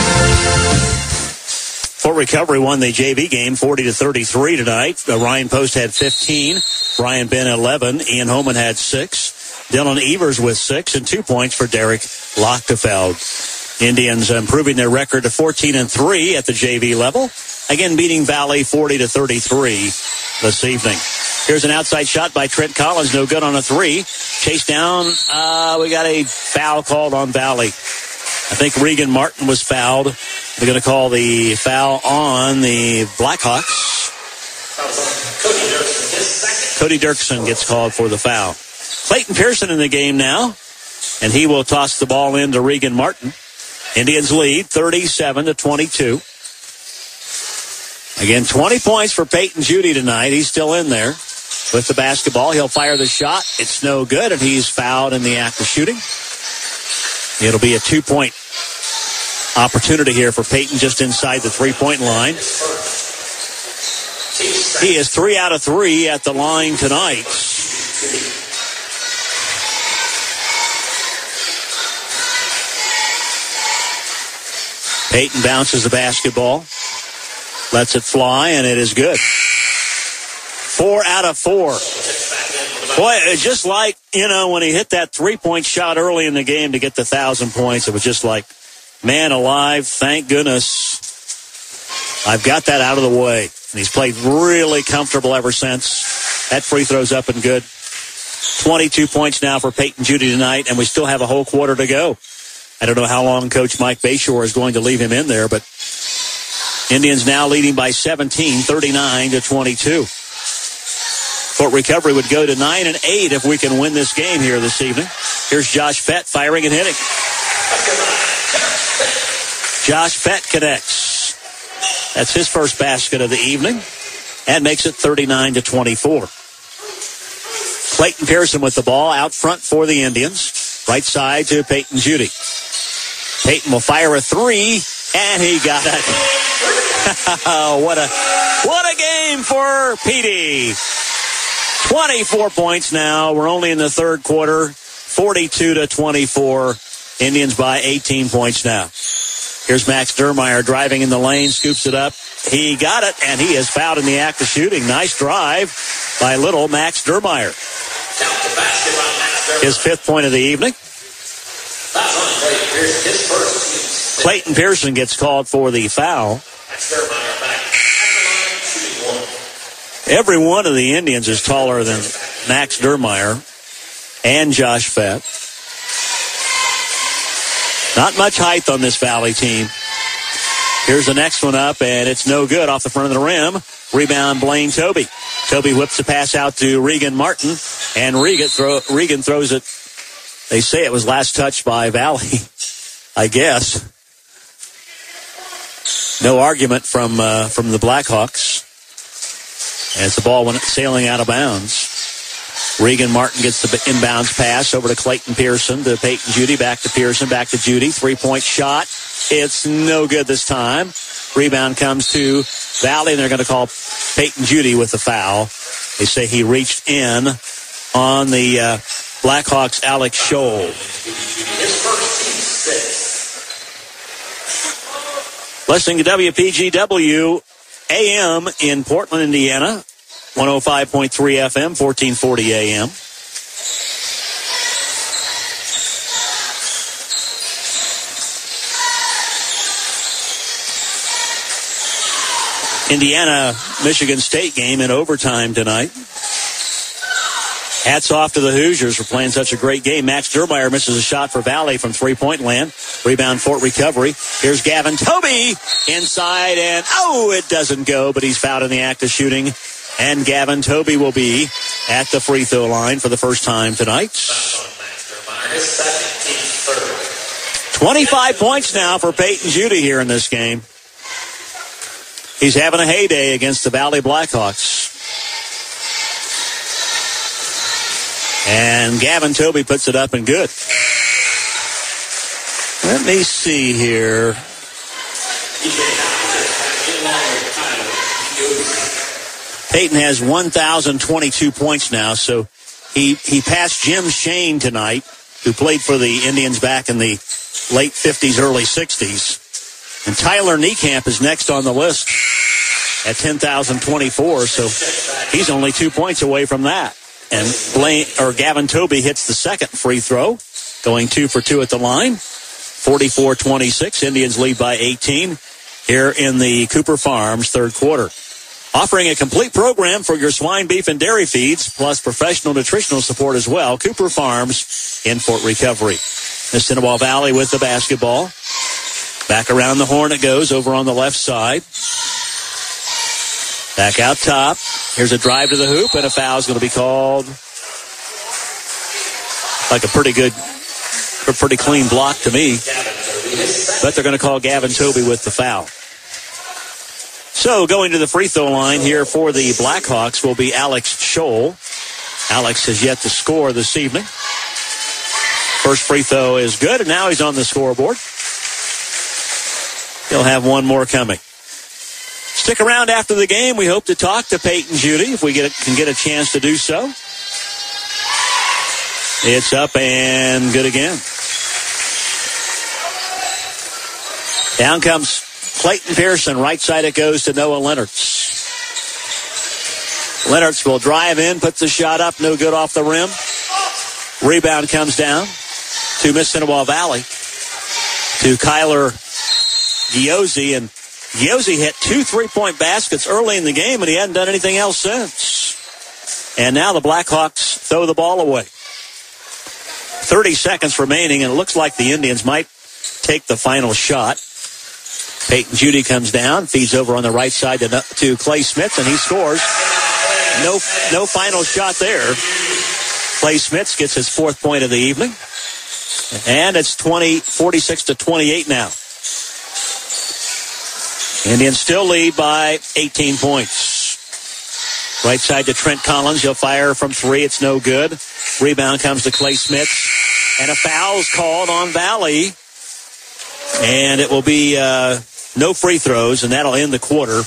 Fort Recovery won the JV game 40-33 tonight. Ryan Post had 15. Brian Ben 11. Ian Holman had 6. Dylan Evers with 6 and 2 points for Derek Lochtefeld. Indians improving their record to 14-3 at the JV level. Again, beating Valley 40-33 this evening. Here's an outside shot by Trent Collins. No good on a 3. Chase down. We got a foul called on Valley. I think Regan Martin was fouled. They're going to call the foul on the Blackhawks. Cody Dirksen gets called for the foul. Clayton Pearson in the game now, and he will toss the ball in to Regan Martin. Indians lead 37-22. Again, 20 points for Peyton Judy tonight. He's still in there with the basketball. He'll fire the shot. It's no good, and he's fouled in the act of shooting. It'll be a 2-point opportunity here for Peyton just inside the 3-point line. He is 3 out of 3 at the line tonight. Peyton bounces the basketball, lets it fly, and it is good. 4 out of 4. Boy, it's just like, when he hit that 3-point shot early in the game to get the 1,000 points, it was just like, man alive, thank goodness I've got that out of the way. And he's played really comfortable ever since. That free throw's up and good. 22 points now for Peyton Judy tonight, and we still have a whole quarter to go. I don't know how long Coach Mike Bayshore is going to leave him in there, but Indians now leading by 17, 39-22. Fort Recovery would go to 9-8 if we can win this game here this evening. Here's Josh Fett firing and hitting. Josh Fett connects. That's his first basket of the evening and makes it 39-24. Clayton Pearson with the ball out front for the Indians. Right side to Peyton Judy. Peyton will fire a three, and he got it. What a game for Petey. 24 points now. We're only in the third quarter. 42-24. Indians by 18 points now. Here's Max Dermeyer driving in the lane, scoops it up. He got it, and he is fouled in the act of shooting. Nice drive by little Max Dermeyer. His 5th point of the evening. Clayton Pearson gets called for the foul. Every one of the Indians is taller than Max Dermeyer and Josh Fett. Not much height on this Valley team. Here's the next one up, and it's no good off the front of the rim. Rebound, Blaine Toby. Toby whips the pass out to Regan Martin, and Regan throws it. They say it was last touched by Valley, I guess. No argument from the Blackhawks. As the ball went sailing out of bounds. Regan Martin gets the inbounds pass over to Clayton Pearson, to Peyton Judy, back to Pearson, back to Judy. 3-point shot. It's no good this time. Rebound comes to Valley, and they're going to call Peyton Judy with the foul. They say he reached in on the Blackhawks' Alex Scholl. Listening to WPGW AM in Portland, Indiana. 105.3 FM, 1440 AM. Indiana-Michigan State game in overtime tonight. Hats off to the Hoosiers for playing such a great game. Max Dermeyer misses a shot for Valley from three-point land. Rebound, Fort Recovery. Here's Gavin Toby inside, and it doesn't go, but he's fouled in the act of shooting. And Gavin Toby will be at the free throw line for the first time tonight. 25 points now for Peyton Judy here in this game. He's having a heyday against the Valley Blackhawks. And Gavin Toby puts it up and good. Let me see here. Peyton has 1,022 points now, so he passed Jim Shane tonight, who played for the Indians back in the late 50s, early 60s. And Tyler Niekamp is next on the list at 10,024, so he's only 2 points away from that. And Gavin Toby hits the second free throw, going 2 for 2 at the line. 44-26, Indians lead by 18 here in the Cooper Farms third quarter. Offering a complete program for your swine, beef, and dairy feeds, plus professional nutritional support as well. Cooper Farms in Fort Recovery. The Cinnaball Valley with the basketball. Back around the horn it goes over on the left side. Back out top. Here's a drive to the hoop, and a foul is going to be called. Like a pretty clean block to me. But they're going to call Gavin Toby with the foul. So going to the free throw line here for the Blackhawks will be Alex Scholl. Alex has yet to score this evening. First free throw is good, and now he's on the scoreboard. He'll have one more coming. Stick around after the game. We hope to talk to Peyton Judy if we can get a chance to do so. It's up and good again. Down comes Clayton Pearson. Right side it goes to Noah Lennertz. Lennertz will drive in, puts the shot up, no good off the rim. Rebound comes down to Miss Cinnaball Valley, to Kyler Giozzi, and Giozzi hit 2 3-point baskets early in the game, and he hadn't done anything else since. And now the Blackhawks throw the ball away. 30 seconds remaining, and it looks like the Indians might take the final shot. Peyton Judy comes down, feeds over on the right side to Clay Smith, and he scores. No final shot there. Clay Smith gets his 4th point of the evening. And it's 46-28 now. Indians still lead by 18 points. Right side to Trent Collins. He'll fire from three. It's no good. Rebound comes to Clay Smith. And a foul's called on Valley. And it will be no free throws, and that'll end the quarter.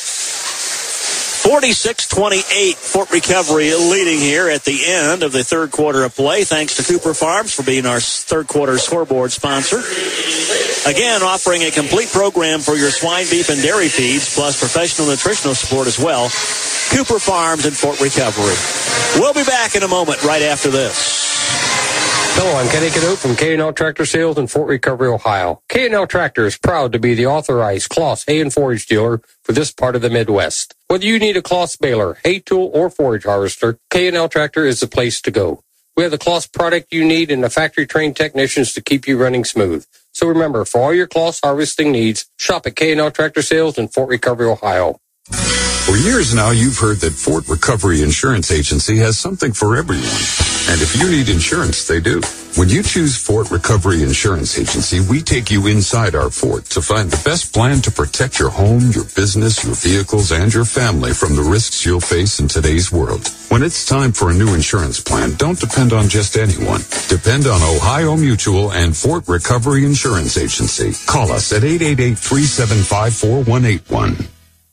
46-28, Fort Recovery leading here at the end of the third quarter of play. Thanks to Cooper Farms for being our third quarter scoreboard sponsor. Again, offering a complete program for your swine, beef, and dairy feeds, plus professional nutritional support as well. Cooper Farms and Fort Recovery. We'll be back in a moment right after this. Hello, I'm Kenny Cadote from K&L Tractor Sales in Fort Recovery, Ohio. K&L Tractor is proud to be the authorized cloth, hay, and forage dealer for this part of the Midwest. Whether you need a cloth baler, hay tool, or forage harvester, K&L Tractor is the place to go. We have the cloth product you need and the factory-trained technicians to keep you running smooth. So remember, for all your cloth harvesting needs, shop at K&L Tractor Sales in Fort Recovery, Ohio. For years now, you've heard that Fort Recovery Insurance Agency has something for everyone. And if you need insurance, they do. When you choose Fort Recovery Insurance Agency, we take you inside our fort to find the best plan to protect your home, your business, your vehicles, and your family from the risks you'll face in today's world. When it's time for a new insurance plan, don't depend on just anyone. Depend on Ohio Mutual and Fort Recovery Insurance Agency. Call us at 888-375-4181.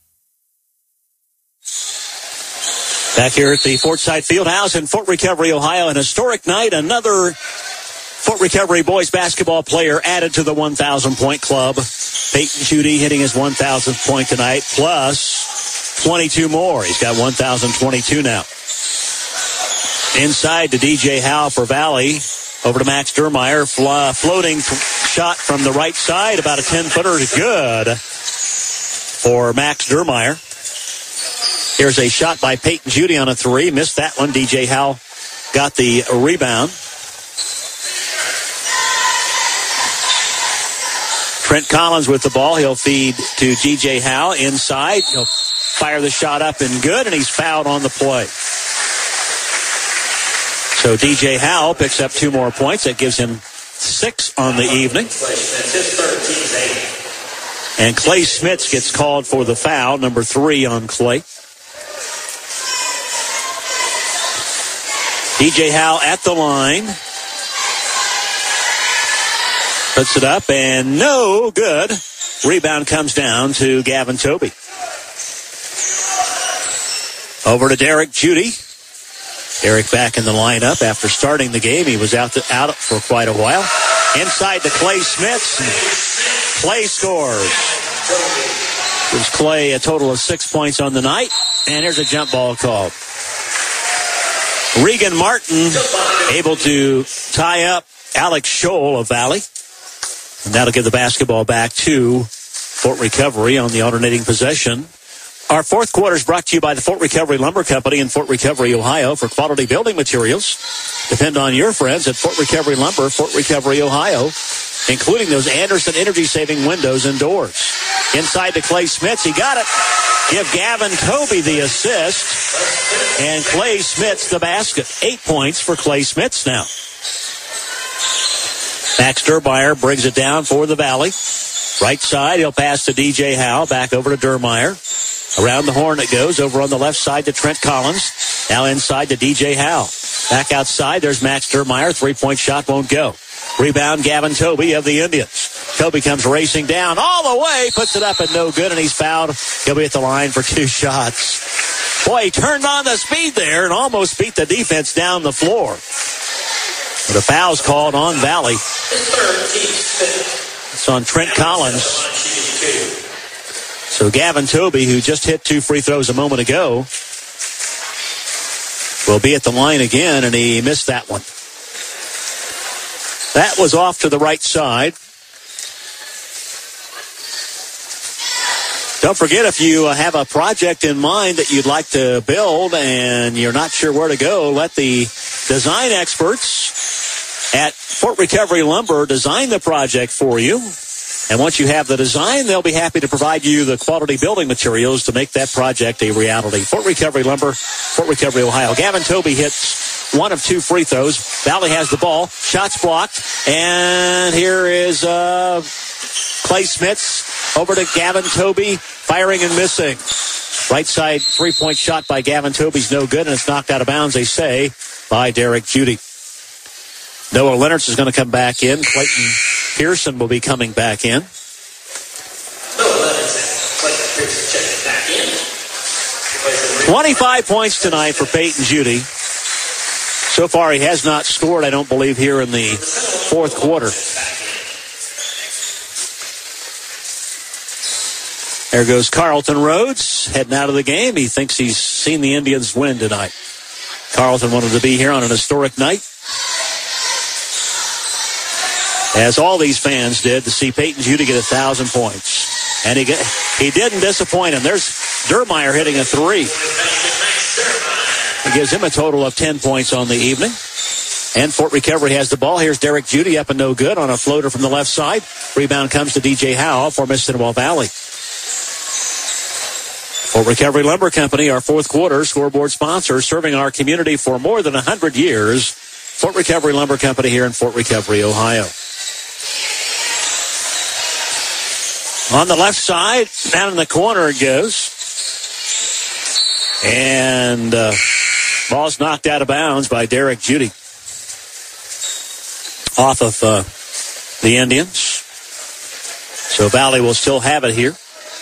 Back here at the Fortside Fieldhouse in Fort Recovery, Ohio, an historic night. Another Fort Recovery boys basketball player added to the 1,000-point club. Peyton Judy hitting his 1,000th point tonight, plus 22 more. He's got 1,022 now. Inside to DJ Howe for Valley. Over to Max Dermeyer. Floating shot from the right side. About a 10-footer. Good for Max Dermeyer. Here's a shot by Peyton Judy on a three. Missed that one. DJ Howe got the rebound. Trent Collins with the ball. He'll feed to DJ Howe inside. He'll fire the shot up and good, and he's fouled on the play. So DJ Howe picks up 2 more points. That gives him 6 on the evening. And Clay Smits gets called for the foul, number 3 on Clay. DJ Howe at the line. Puts it up and no good. Rebound comes down to Gavin Toby. Over to Derek Judy. Derek back in the lineup after starting the game. He was out for quite a while. Inside to Clay Smits. Clay scores. Gives Clay a total of 6 points on the night. And here's a jump ball called. Regan Martin able to tie up Alex Scholl of Valley. And that'll give the basketball back to Fort Recovery on the alternating possession. Our fourth quarter is brought to you by the Fort Recovery Lumber Company in Fort Recovery, Ohio. For quality building materials, depend on your friends at Fort Recovery Lumber, Fort Recovery, Ohio, including those Anderson energy-saving windows and doors. Inside to Clay Smits. He got it. Give Gavin Toby the assist. And Clay Smits the basket. 8 points for Clay Smits now. Max Dermeyer brings it down for the Valley. Right side, he'll pass to DJ Howe. Back over to Dermeyer. Around the horn it goes. Over on the left side to Trent Collins. Now inside to DJ Howe. Back outside, there's Max Dermeyer. 3-point shot won't go. Rebound, Gavin Toby of the Indians. Toby comes racing down all the way, puts it up and no good, and he's fouled. He'll be at the line for 2 shots. Boy, he turned on the speed there and almost beat the defense down the floor. But a foul's called on Valley. It's on Trent Collins. So Gavin Toby, who just hit 2 free throws a moment ago, will be at the line again, and he missed that one. That was off to the right side. Don't forget, if you have a project in mind that you'd like to build and you're not sure where to go, let the design experts at Fort Recovery Lumber design the project for you. And once you have the design, they'll be happy to provide you the quality building materials to make that project a reality. Fort Recovery Lumber, Fort Recovery, Ohio. Gavin Toby hits 1 of 2 free throws. Valley has the ball. Shots blocked. And here is Clay Smits over to Gavin Toby, firing and missing. Right side three-point shot by Gavin Tobey's no good, and it's knocked out of bounds, they say, by Derek Judy. Noah Lennertz is going to come back in. Clayton Pearson will be coming back in. 25 points tonight for Peyton Judy. So far, he has not scored, I don't believe, here in the fourth quarter. There goes Carlton Rhodes heading out of the game. He thinks he's seen the Indians win tonight. Carlton wanted to be here on an historic night, as all these fans did, to see Peyton Judy get 1,000 points. And he didn't disappoint him. There's Dermeyer hitting a three. It gives him a total of 10 points on the evening. And Fort Recovery has the ball. Here's Derek Judy up and no good on a floater from the left side. Rebound comes to DJ Howell for Mississippi Valley. Fort Recovery Lumber Company, our fourth quarter scoreboard sponsor, serving our community for more than 100 years. Fort Recovery Lumber Company here in Fort Recovery, Ohio. On the left side, down in the corner it goes. And ball's knocked out of bounds by Derek Judy. Off of the Indians. So Valley will still have it here.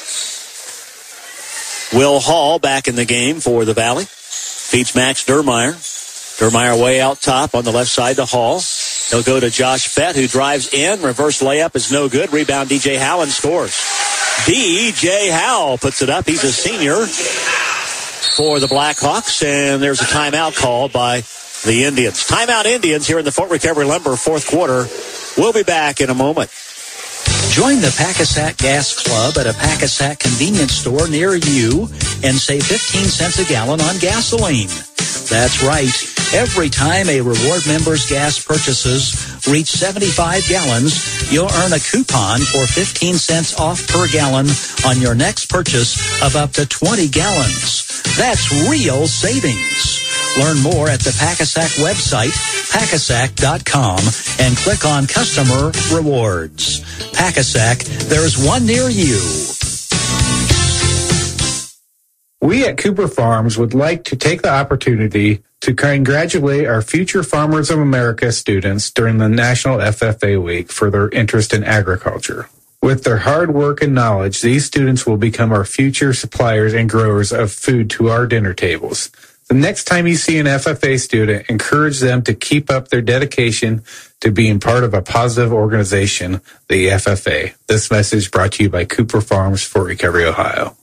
Will Hall back in the game for the Valley. Feeds Max Dermeyer. Dermeyer way out top on the left side to Hall. He'll go to Josh Fett, who drives in. Reverse layup is no good. Rebound, DJ Howell scores. DJ Howell puts it up. He's a senior for the Blackhawks, and there's a timeout called by the Indians. Timeout Indians here in the Fort Recovery Lumber fourth quarter. We'll be back in a moment. Join the Packasack Gas Club at a Packasack convenience store near you and save 15 cents a gallon on gasoline. That's right. Every time a reward member's gas purchases reach 75 gallons, you'll earn a coupon for 15 cents off per gallon on your next purchase of up to 20 gallons. That's real savings. Learn more at the Packasack website, packasack.com, and click on Customer Rewards. Packasack, there's one near you. We at Cooper Farms would like to take the opportunity to congratulate our future Farmers of America students during the National FFA Week for their interest in agriculture. With their hard work and knowledge, these students will become our future suppliers and growers of food to our dinner tables. The next time you see an FFA student, encourage them to keep up their dedication to being part of a positive organization, the FFA. This message brought to you by Cooper Farms, Fort Recovery, Ohio.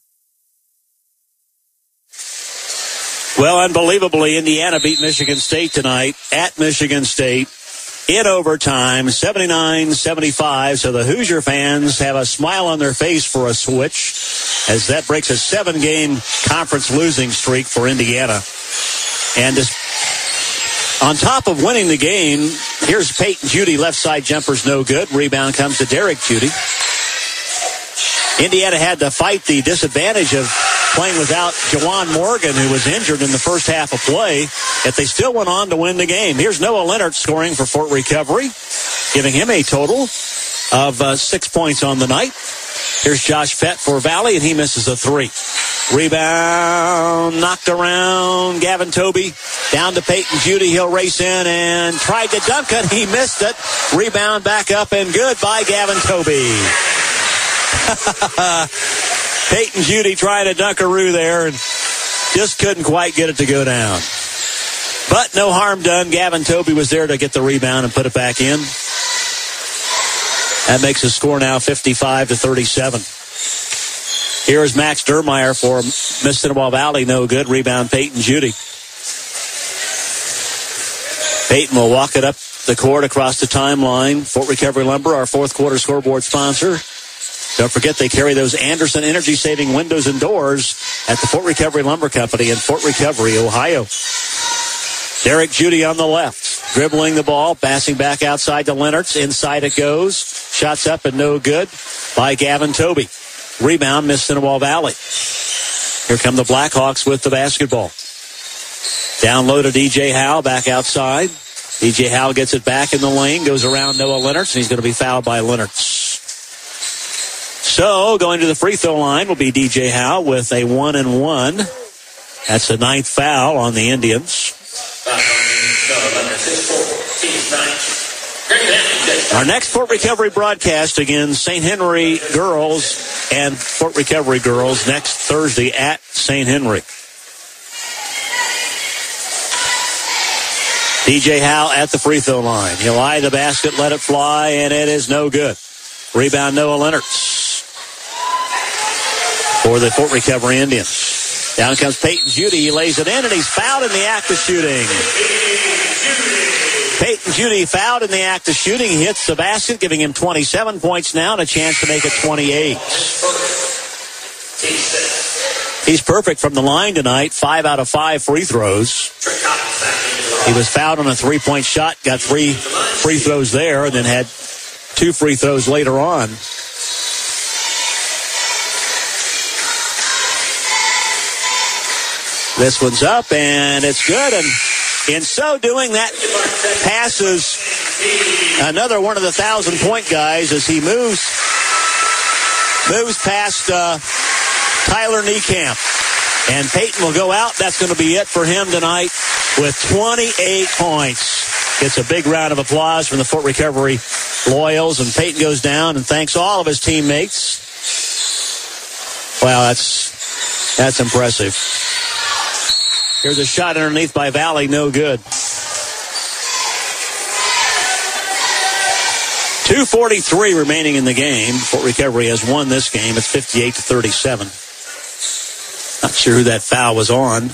Well, unbelievably, Indiana beat Michigan State tonight at Michigan State in overtime, 79-75. So the Hoosier fans have a smile on their face for a switch, as that breaks a 7-game conference losing streak for Indiana. And on top of winning the game, here's Peyton Judy, left side jumper's no good. Rebound comes to Derek Judy. Indiana had to fight the disadvantage of playing without Jawan Morgan, who was injured in the first half of play, yet they still went on to win the game. Here's Noah Lennertz scoring for Fort Recovery, giving him a total of 6 points on the night. Here's Josh Fett for Valley, and he misses a three. Rebound, knocked around. Gavin Tobey down to Peyton Judy. He'll race in and tried to dunk it. He missed it. Rebound back up and good by Gavin Tobey. Peyton Judy trying to dunkaroo there and just couldn't quite get it to go down. But no harm done. Gavin Tobey was there to get the rebound and put it back in. That makes the score now 55-37. Here is Max Dermeyer for Mississippi Valley. No good. Rebound Peyton Judy. Peyton will walk it up the court across the timeline. Fort Recovery Lumber, our fourth quarter scoreboard sponsor. Don't forget they carry those Anderson energy-saving windows and doors at the Fort Recovery Lumber Company in Fort Recovery, Ohio. Derek Judy on the left, dribbling the ball, passing back outside to Lennertz. Inside it goes. Shots up and no good by Gavin Tobey. Rebound, Mississippi Valley. Here come the Blackhawks with the basketball. Down low to DJ Howell, back outside. DJ Howell gets it back in the lane, goes around Noah Lennertz, and he's going to be fouled by Lennertz. So So going to the free throw line will be DJ Howe with a 1-and-1. That's the 9th foul on the Indians. Our next Fort Recovery broadcast, again, St. Henry girls and Fort Recovery girls next Thursday at St. Henry. DJ Howe at the free throw line. He'll eye the basket, let it fly, and it is no good. Rebound Noah Lennertz for the Fort Recovery Indians. Down comes Peyton Judy. He lays it in, and he's fouled in the act of shooting. Peyton Judy fouled in the act of shooting. He hits the basket, giving him 27 points now and a chance to make it 28. He's perfect from the line tonight. 5 out of 5 free throws. He was fouled on a 3-point shot, got 3 free throws there, and then had 2 free throws later on. This one's up, and it's good. And in so doing, that passes another one of the 1,000-point guys as he moves past Tyler Niekamp. And Peyton will go out. That's going to be it for him tonight with 28 points. Gets a big round of applause from the Fort Recovery Loyals, and Peyton goes down and thanks all of his teammates. Wow, that's impressive. Here's a shot underneath by Valley, no good. 2:43 remaining in the game. Fort Recovery has won this game. It's 58-37. Not sure who that foul was on.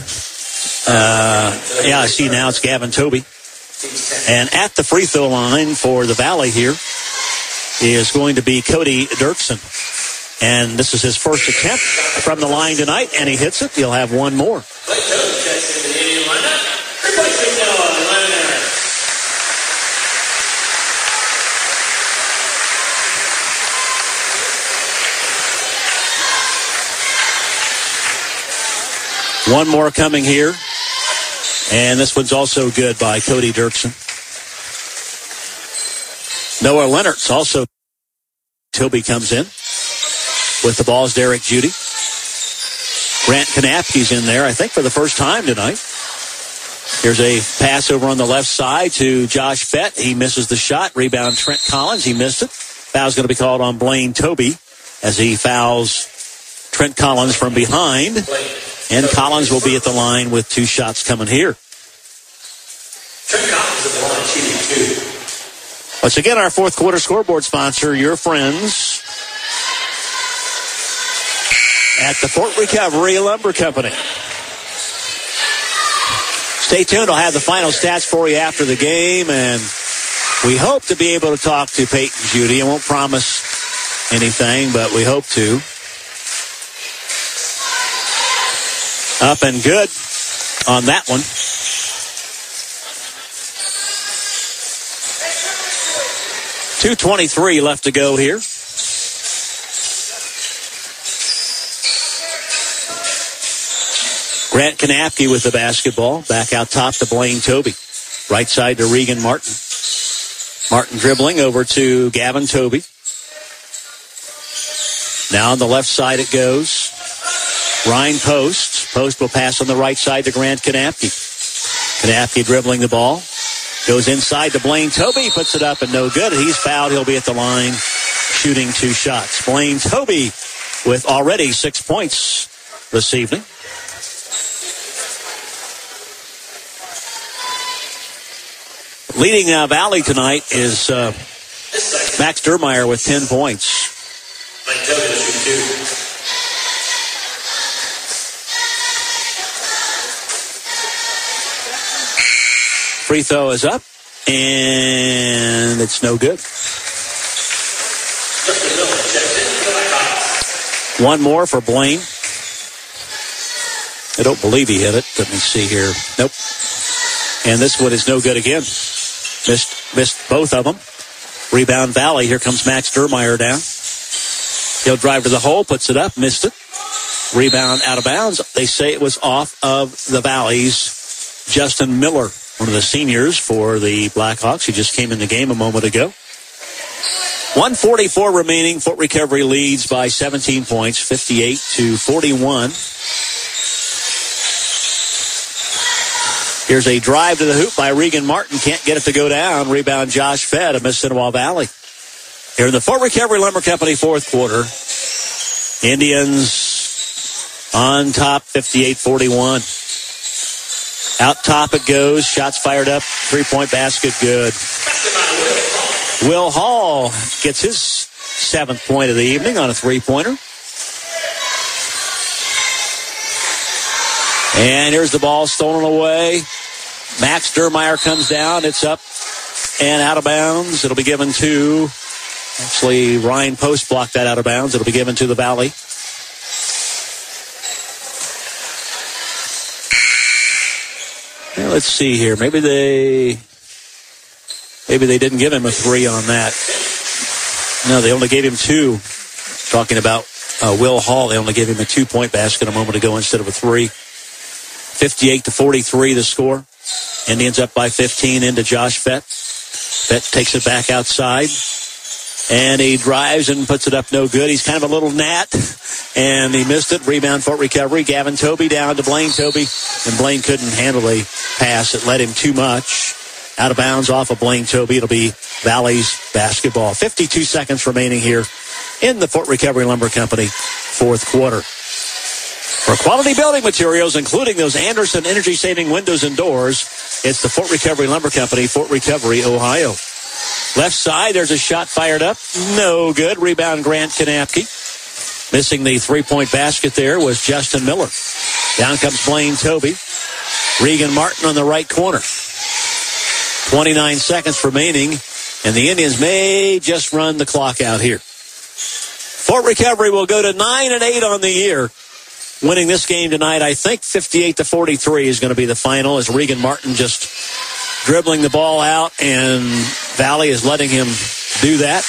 I see now it's Gavin Toby. And at the free throw line for the Valley here is going to be Cody Dirksen. And this is his first attempt from the line tonight, and he hits it. He'll have one more. One more coming here. And this one's also good by Cody Dirksen. Noah Lennertz also. Toby comes in. With the ball is Derek Judy. Grant Kanapke's in there, I think, for the first time tonight. Here's a pass over on the left side to Josh Fett. He misses the shot. Rebound Trent Collins. He missed it. Foul's going to be called on Blaine Toby as he fouls Trent Collins from behind. And Collins will be at the line with 2 shots coming here. Trent Collins at the line shooting 2. Once again, our fourth quarter scoreboard sponsor, your friends at the Fort Recovery Lumber Company. Stay tuned. I'll have the final stats for you after the game, and we hope to be able to talk to Peyton Judy. I won't promise anything, but we hope to. Up and good on that one. .223 left to go here. Grant Kanapke with the basketball. Back out top to Blaine Toby. Right side to Regan Martin. Martin dribbling over to Gavin Toby. Now on the left side it goes. Ryan Post. Post will pass on the right side to Grant Kanapke. Kanapke dribbling the ball. Goes inside to Blaine Toby. Puts it up and no good. He's fouled. He'll be at the line shooting 2 shots. Blaine Toby with already 6 points this evening. Leading Valley tonight is Max Dermeyer with 10 points. Blaine Toby will shoot 2. Free throw is up, and it's no good. One more for Blaine. I don't believe he hit it. Let me see here. Nope. And this one is no good again. Missed both of them. Rebound Valley. Here comes Max Dermeyer down. He'll drive to the hole, puts it up, missed it. Rebound out of bounds. They say it was off of the Valley's Justin Miller, one of the seniors for the Blackhawks. He just came in the game a moment ago. 1:44 remaining. Fort Recovery leads by 17 points, 58-41. Here's a drive to the hoop by Regan Martin. Can't get it to go down. Rebound Josh Fett of Mississinawa Valley. Here in the Fort Recovery Lumber Company fourth quarter. Indians on top, 58-41. Out top it goes. Shots fired up. Three-point basket, good. Will Hall gets his 7th point of the evening on a three-pointer. And here's the ball stolen away. Max Dermeyer comes down. It's up and out of bounds. It'll be given to, actually, Ryan Post blocked that out of bounds. It'll be given to the Valley. Now, let's see here. Maybe they didn't give him a 3 on that. No, they only gave him 2. Talking about Will Hall, they only gave him a 2-point basket a moment ago instead of a 3. 58-43 the score. Indians up by 15 into Josh Fett. Fett takes it back outside. And he drives and puts it up no good. He's kind of a little gnat. And he missed it. Rebound Fort Recovery. Gavin Toby down to Blaine Toby. And Blaine couldn't handle a pass. It led him too much. Out of bounds off of Blaine Toby. It'll be Valley's basketball. 52 seconds remaining here in the Fort Recovery Lumber Company fourth quarter. For quality building materials, including those Anderson energy-saving windows and doors, it's the Fort Recovery Lumber Company, Fort Recovery, Ohio. Left side, there's a shot fired up. No good. Rebound Grant Kanapke. Missing the three-point basket there was Justin Miller. Down comes Blaine Toby. Regan Martin on the right corner. 29 seconds remaining, and the Indians may just run the clock out here. Fort Recovery will go to 9-8 on the year. Winning this game tonight, I think 58-43 is going to be the final, as Regan Martin just dribbling the ball out, and Valley is letting him do that.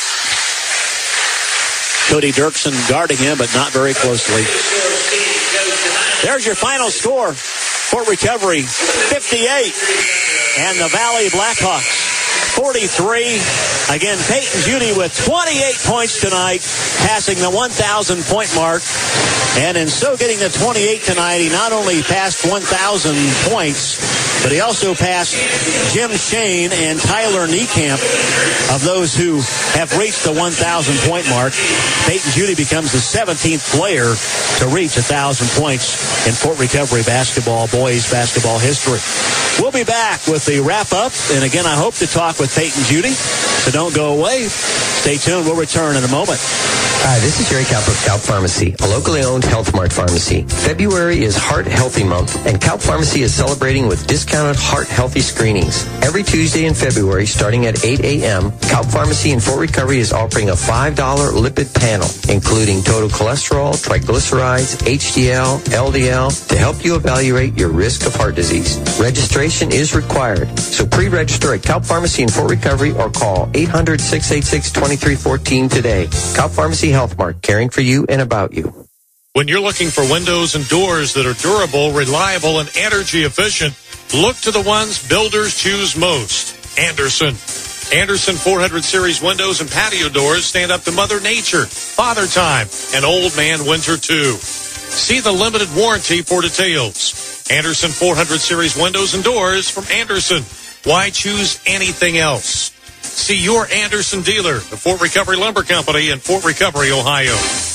Cody Dirksen guarding him, but not very closely. There's your final score. Fort Recovery 58, and the Valley Blackhawks 43. Again, Peyton Judy with 28 points tonight, passing the 1,000-point mark. And in so getting the 28 tonight, he not only passed 1,000 points, but he also passed Jim Shane and Tyler Niekamp of those who have reached the 1,000-point mark. Peyton Judy becomes the 17th player to reach 1,000 points in Fort Recovery basketball, boys basketball history. We'll be back with the wrap-up. And again, I hope to talk with Peyton Judy, so don't go away. Stay tuned. We'll return in a moment. Hi, this is Jerry Kaup of Kaup Pharmacy, a locally owned Health Mart pharmacy. February is Heart Healthy Month, and Kaup Pharmacy is celebrating with discounted heart healthy screenings. Every Tuesday in February, starting at 8 a.m., Kaup Pharmacy in Fort Recovery is offering a $5 lipid panel, including total cholesterol, triglycerides, HDL, LDL, to help you evaluate your risk of heart disease. Registration is required, so pre-register at Kaup Pharmacy in Fort Recovery or call 800-686-2314 today. Kaup Pharmacy Health Mart, caring for you and about you. When you're looking for windows and doors that are durable, reliable, and energy efficient, look to the ones builders choose most. Anderson 400 Series windows and patio doors stand up to Mother Nature, Father Time, and Old Man Winter 2. See the limited warranty for details. Anderson 400 Series windows and doors from Anderson. Why choose anything else? See your Anderson dealer, the Fort Recovery Lumber Company in Fort Recovery, Ohio.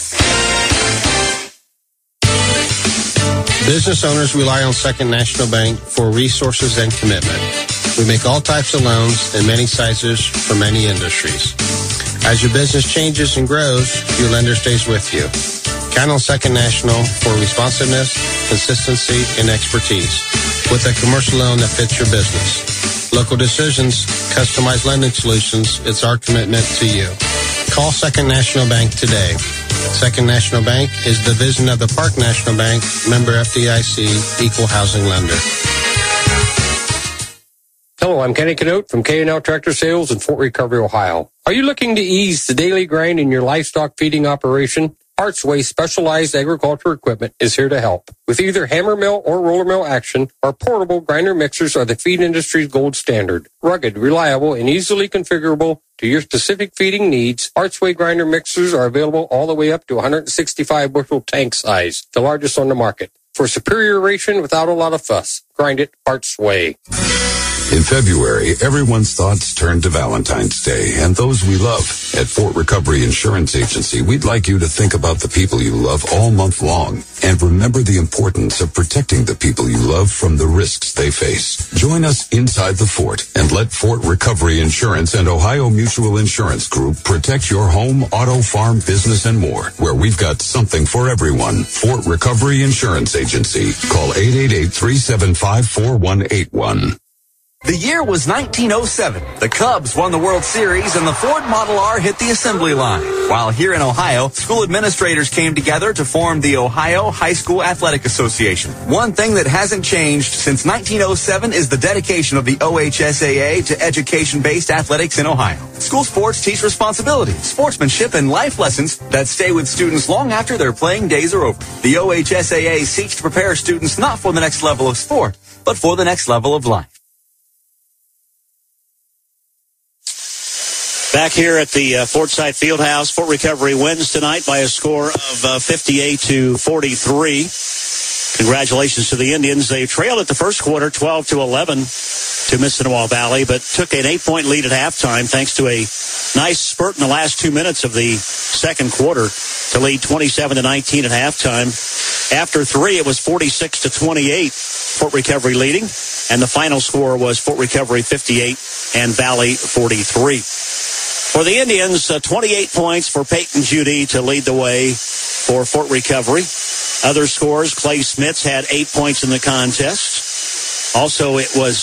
Business owners rely on Second National Bank for resources and commitment. We make all types of loans in many sizes for many industries. As your business changes and grows, your lender stays with you. Count on Second National for responsiveness, consistency, and expertise with a commercial loan that fits your business. Local decisions, customized lending solutions, it's our commitment to you. Call Second National Bank today. Second National Bank is the division of the Park National Bank, member FDIC, equal housing lender. Hello, I'm Kenny Canote from K&L Tractor Sales in Fort Recovery, Ohio. Are you looking to ease the daily grind in your livestock feeding operation? Archway Specialized Agriculture Equipment is here to help. With either hammer mill or roller mill action, our portable grinder mixers are the feed industry's gold standard. Rugged, reliable, and easily configurable to your specific feeding needs, Archway grinder mixers are available all the way up to 165 bushel tank size, the largest on the market. For superior ration without a lot of fuss, grind it Archway. In February, everyone's thoughts turn to Valentine's Day and those we love. At Fort Recovery Insurance Agency, we'd like you to think about the people you love all month long and remember the importance of protecting the people you love from the risks they face. Join us inside the fort and let Fort Recovery Insurance and Ohio Mutual Insurance Group protect your home, auto, farm, business, and more, where we've got something for everyone. Fort Recovery Insurance Agency. Call 888-375-4181. The year was 1907. The Cubs won the World Series and the Ford Model R hit the assembly line. While here in Ohio, school administrators came together to form the Ohio High School Athletic Association. One thing that hasn't changed since 1907 is the dedication of the OHSAA to education-based athletics in Ohio. School sports teach responsibility, sportsmanship, and life lessons that stay with students long after their playing days are over. The OHSAA seeks to prepare students not for the next level of sport, but for the next level of life. Back here at the Fortside Fieldhouse, Fort Recovery wins tonight by a score of 58-43. Congratulations to the Indians. They trailed at the first quarter 12-11 to Mississinewa Valley, but took an 8-point lead at halftime thanks to a nice spurt in the last 2 minutes of the second quarter to lead 27-19 at halftime. After three, it was 46-28, Fort Recovery leading, and the final score was Fort Recovery 58 and Valley 43. For the Indians, 28 points for Peyton Judy to lead the way for Fort Recovery. Other scores, Clay Smits had 8 points in the contest. Also, it was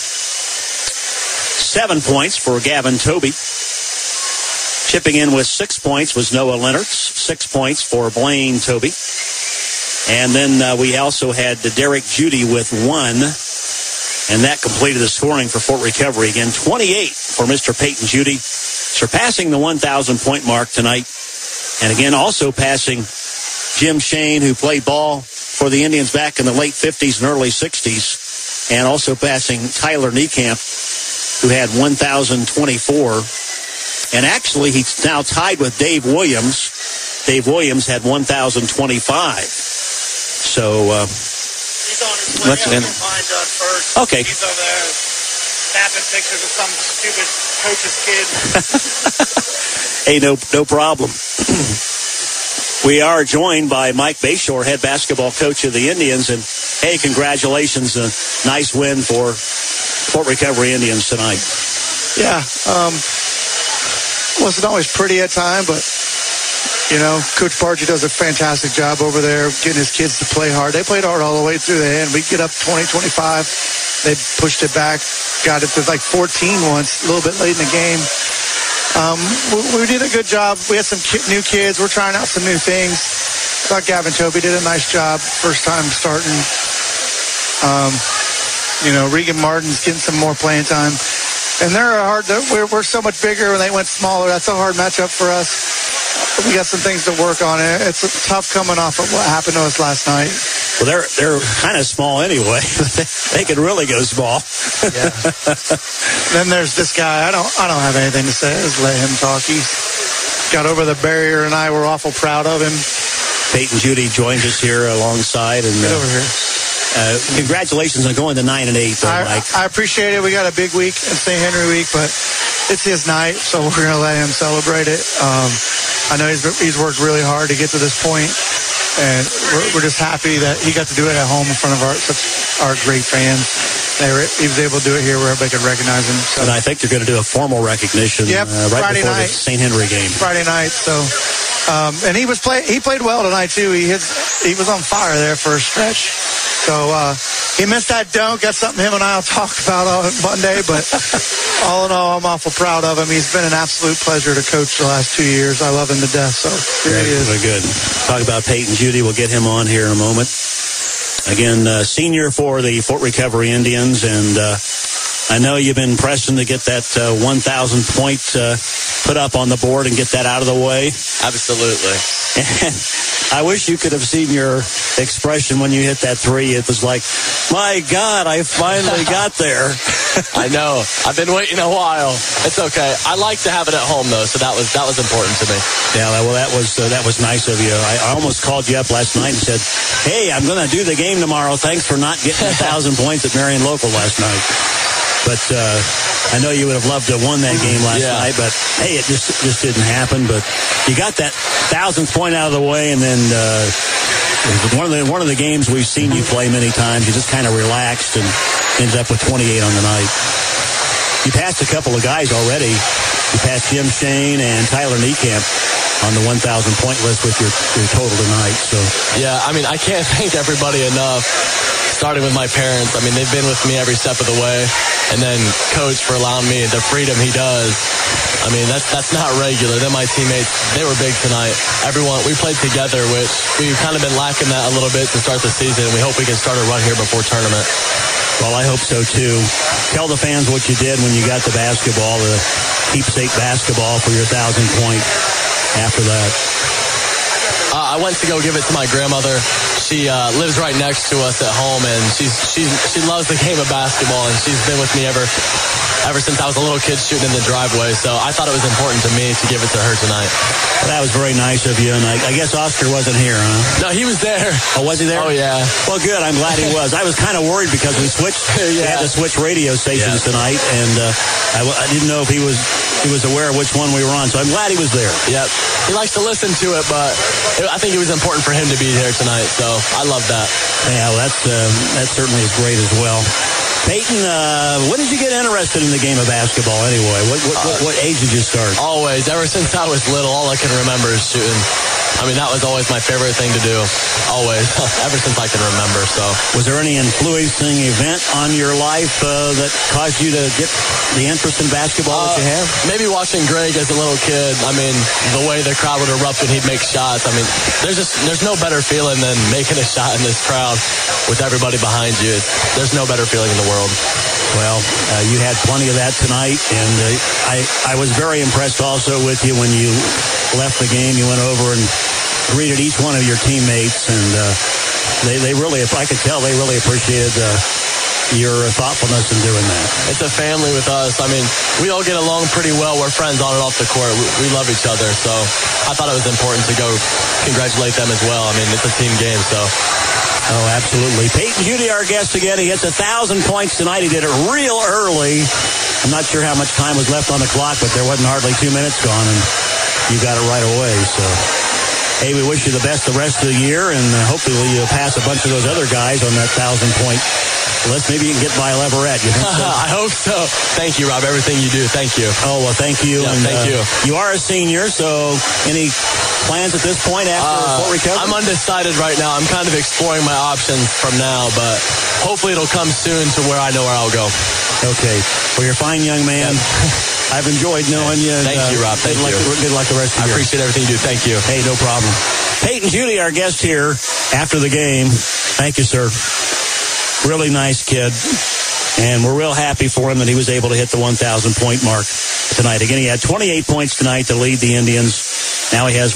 7 points for Gavin Toby. Chipping in with 6 points was Noah Lennertz. 6 points for Blaine Toby. And then we also had Derek Judy with 1. And that completed the scoring for Fort Recovery. Again, 28 for Mr. Peyton Judy, surpassing the 1,000-point mark tonight. And again, also passing Jim Shane, who played ball for the Indians back in the late 50s and early 60s. And also passing Tyler Niekamp, who had 1,024. And actually, he's now tied with Dave Williams. Dave Williams had 1,025. So, let's end. Okay. He's over there snapping pictures of some stupid coach's kid. Hey, no problem. We are joined by Mike Bayshore, head basketball coach of the Indians. And, hey, congratulations. A nice win for Fort Recovery Indians tonight. Yeah. Wasn't always pretty at times, but, you know, Coach Bargy does a fantastic job over there getting his kids to play hard. They played hard all the way through the end. We get up 20-25. They pushed it back, got it to like 14 once, a little bit late in the game. We did a good job. We had some new kids. We're trying out some new things. I thought Gavin Toby did a nice job first time starting. You know, Regan Martin's getting some more playing time. And we're so much bigger when they went smaller. That's a hard matchup for us. We got some things to work on. It's tough coming off of what happened to us last night. Well, they're kind of small anyway. They can really go small. Yeah. Then there's this guy. I don't have anything to say. Just let him talk. He got over the barrier, and we're awful proud of him. Peyton Judy joins us here alongside. And get over here. Congratulations on going to 9-8, Mike. I appreciate it. We got a big week in St. Henry week, but it's his night, so we're going to let him celebrate it. I know he's worked really hard to get to this point, and we're just happy that he got to do it at home in front of our great fans. He was able to do it here where everybody could recognize him. So. And I think they're going to do a formal recognition right Friday before night. the St. Henry game. Friday night, so... and he played well tonight, too. He was on fire there for a stretch. So he missed that dunk. That's something him and I will talk about on Monday. But all in all, I'm awful proud of him. He's been an absolute pleasure to coach the last 2 years. I love him to death. So here he is. Very good. Talk about Peyton Judy. We'll get him on here in a moment. Again, senior for the Fort Recovery Indians. And I know you've been pressing to get that 1,000-point put up on the board and get that out of the way. Absolutely. And I wish you could have seen your expression when you hit that three. It was like, my God, I finally got there. I know. I've been waiting a while. It's okay. I like to have it at home, though, so that was important to me. Yeah, well, that was nice of you. I almost called you up last night and said, hey, I'm going to do the game tomorrow. Thanks for not getting 1,000 points at Marion Local last night. But I know you would have loved to have won that game last night, but hey, it just didn't happen. But you got that 1,000th point out of the way, and then one of the games we've seen you play many times, you just kind of relaxed and ended up with 28 on the night. You passed a couple of guys already. You passed Jim Shane and Tyler Niekamp on the 1,000 point list with your total tonight. So yeah, I mean, I can't thank everybody enough. Starting with my parents, I mean, they've been with me every step of the way, and then Coach for allowing me the freedom he does. I mean, that's not regular. Then my teammates, they were big tonight. Everyone, we played together, which we've kind of been lacking that a little bit to start the season, and we hope we can start a run here before tournament. Well, I hope so too. Tell the fans what you did when you got the basketball, the keepsake basketball for your 1,000 point after that. I went to go give it to my grandmother. She lives right next to us at home, and she loves the game of basketball, and she's been with me ever since I was a little kid shooting in the driveway. So I thought it was important to me to give it to her tonight. Well, that was very nice of you, and I guess Oscar wasn't here, huh? No, he was there. Oh, was he there? Oh, yeah. Well, good. I'm glad he was. I was kind of worried because we switched. We had to switch radio stations tonight, and I didn't know if he was aware of which one we were on, so I'm glad he was there. Yep. He likes to listen to it, but I think it was important for him to be here tonight, so I love that. Yeah, well, that certainly is great as well. Peyton, when did you get interested in the game of basketball anyway? What age did you start? Always. Ever since I was little, all I can remember is shooting. I mean, that was always my favorite thing to do. Always. Ever since I can remember, so. Was there any influencing event on your life that caused you to get the interest in basketball that you have? Maybe watching Greg as a little kid. I mean, the way the crowd would erupt when he'd make shots. I mean, there's no better feeling than making a shot in this crowd with everybody behind you. There's no better feeling in the world. Well, you had plenty of that tonight, and I was very impressed also with you when you left the game. You went over and greeted each one of your teammates, and they really, I could tell they really appreciated your thoughtfulness in doing that. It's a family with us. I mean, we all get along pretty well. We're friends on and off the court. We love each other, so I thought it was important to go congratulate them as well. I mean, it's a team game, so. Oh, absolutely. Peyton Judy, our guest again. He hits 1,000 points tonight. He did it real early. I'm not sure how much time was left on the clock, but there wasn't hardly 2 minutes gone, and you got it right away. So, hey, we wish you the best the rest of the year, and hopefully you'll pass a bunch of those other guys on that 1,000-point list. Maybe you can get by Leverett. You think so? I hope so. Thank you, Rob. Everything you do. Thank you. Oh, well, thank you. Yeah, and, thank you. You are a senior, so any plans at this point after Fort Recovery? I'm undecided right now. I'm kind of exploring my options from now, but hopefully it'll come soon to where I know where I'll go. Okay. Well, you're a fine young man. Yep. I've enjoyed knowing you. Thank you, Rob. Thank you. Good luck the rest of the year. I appreciate everything you do. Thank you. Hey, no problem. Peyton Judy, our guest here after the game. Thank you, sir. Really nice kid. And we're real happy for him that he was able to hit the 1,000-point mark tonight. Again, he had 28 points tonight to lead the Indians. Now he has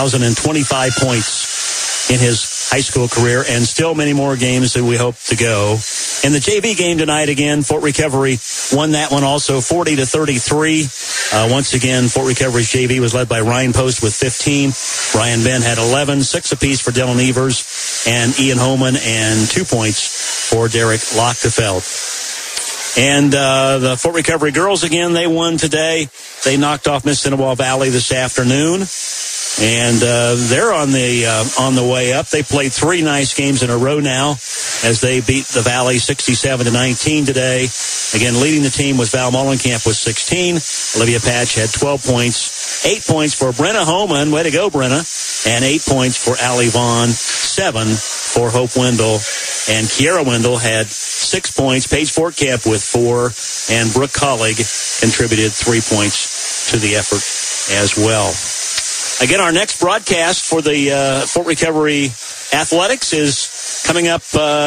1,025 points in his high school career, and still many more games that we hope to go. In the JV game tonight, again, Fort Recovery won that one also 40-33. Once again, Fort Recovery's JV was led by Ryan Post with 15. Brian Ben had 11, 6 apiece for Dylan Evers and Ian Holman, and 2 points for Derek Lochtefeld. And the Fort Recovery girls, again, they won today. They knocked off Miss Cinnabon Valley this afternoon. And they're on the way up. They played 3 nice games in a row now as they beat the Valley 67-19 today. Again, leading the team was Val Mollenkamp with 16. Olivia Patch had 12 points. 8 points for Brenna Holman. Way to go, Brenna. And 8 points for Allie Vaughn. 7 for Hope Wendell. And Kiera Wendell had 6 points. Paige Fortcamp with 4. And Brooke Collig contributed 3 points to the effort as well. Again, our next broadcast for the Fort Recovery Athletics is coming up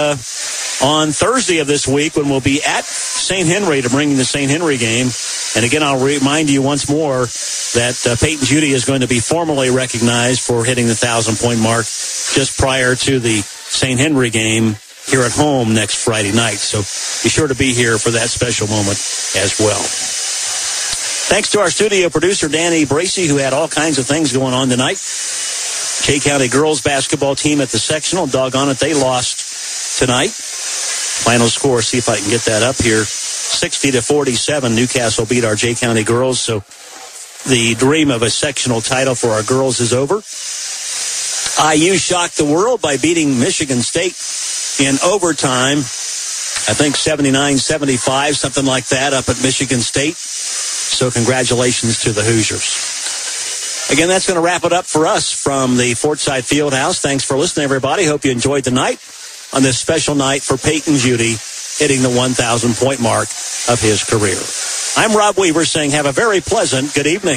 on Thursday of this week, when we'll be at St. Henry to bring the St. Henry game. And again, I'll remind you once more that Peyton Judy is going to be formally recognized for hitting the 1,000-point mark just prior to the St. Henry game here at home next Friday night. So be sure to be here for that special moment as well. Thanks to our studio producer, Danny Bracey, who had all kinds of things going on tonight. Jay County girls basketball team at the sectional. Doggone it, they lost tonight. Final score, see if I can get that up here. 60-47, Newcastle beat our Jay County girls. So the dream of a sectional title for our girls is over. IU shocked the world by beating Michigan State in overtime. I think 79-75, something like that, up at Michigan State. So congratulations to the Hoosiers. Again, that's going to wrap it up for us from the Fortside Fieldhouse. Thanks for listening, everybody. Hope you enjoyed the night on this special night for Peyton Judy hitting the 1,000-point mark of his career. I'm Rob Weaver saying have a very pleasant good evening.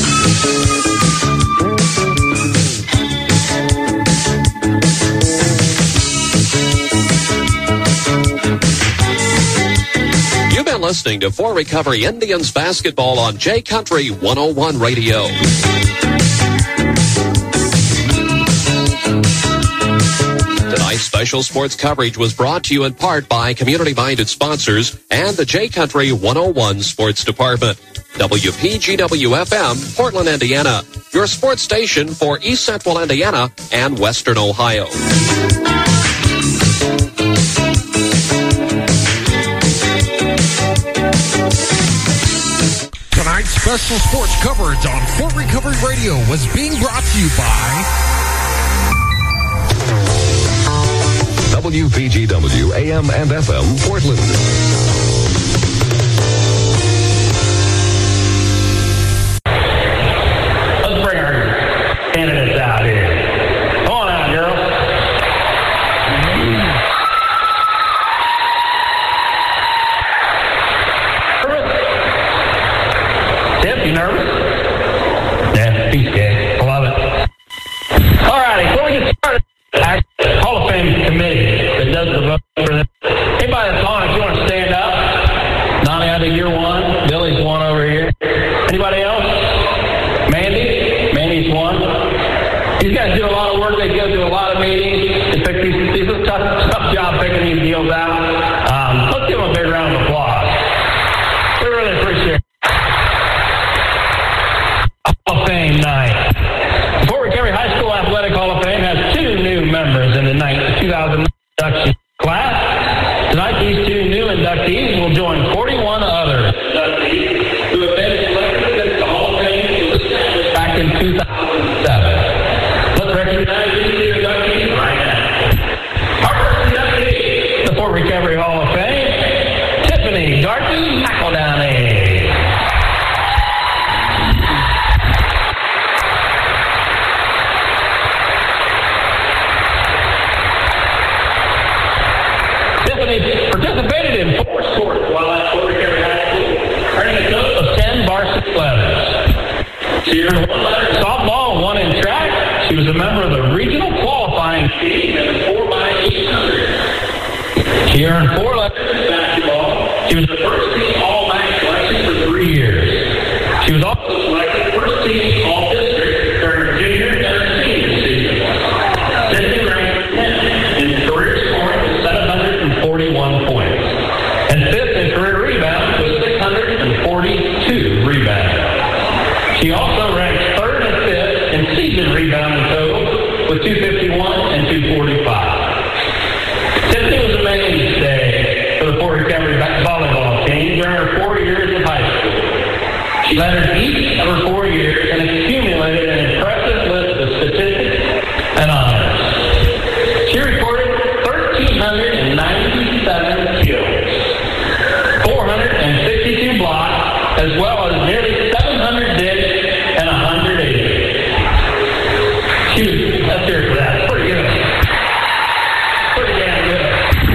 You've been listening to For Recovery Indians basketball on J Country 101 Radio. Tonight's special sports coverage was brought to you in part by community-minded sponsors and the J Country 101 Sports Department. WPGW-FM, Portland, Indiana, your sports station for East Central Indiana and Western Ohio. Tonight's special sports coverage on Fort Recovery Radio was being brought to you by WPGW AM and FM Portland. Let's bring our candidates out here. Come on out, girls. Tip, you nervous? Yeah, he's scared. I love it. All righty, before we get started, Hall of Fame committee that does the vote for this. Anybody that's on, if you want to stand up. Donnie, I think you're one. Billy's one over here. Anybody else? Mandy's one. These guys do a lot of work. They go to a lot of meetings. They pick these are tough job picking these deals out. Let's give them a big round of applause. We really appreciate it. Hall of Fame night. Fort Recovery High School Athletic Hall of Fame has two new members in the 2009 induction class. Tonight, these two new inductees will join 41 other inductees who have been selected since the Hall of Fame was established back in 2007. Let's recognize these two inductees right now. Our first inductee, the Fort Recovery Hall of Fame, Tiffany Garten McEldowney. Participated in 4 sports while at Fort Recovery High School, earning a total of 10 varsity letters. She earned 1 letter in softball and 1 in track. She was a member of the regional qualifying team in the 4x800. She earned 4 letters in basketball. She was the first team All-MAC selection for 3 years. She was also selected first team All-District during her junior and her senior season. Tiffany ranked 10th in career scoring with 741 points. And 5th in career rebounds with 642 rebounds. She also ranked 3rd and 5th in season rebounding total with 251 and 245. Tiffany was a mainstay for the Fort Recovery volleyball team during her 4 years of high school. She led each of her 4 years and accumulated an impressive list of statistics and honors. She recorded 1,397 kills, 462 blocks, as well as nearly 700 digs and 180. Let's hear it for that. Pretty good. Pretty damn good.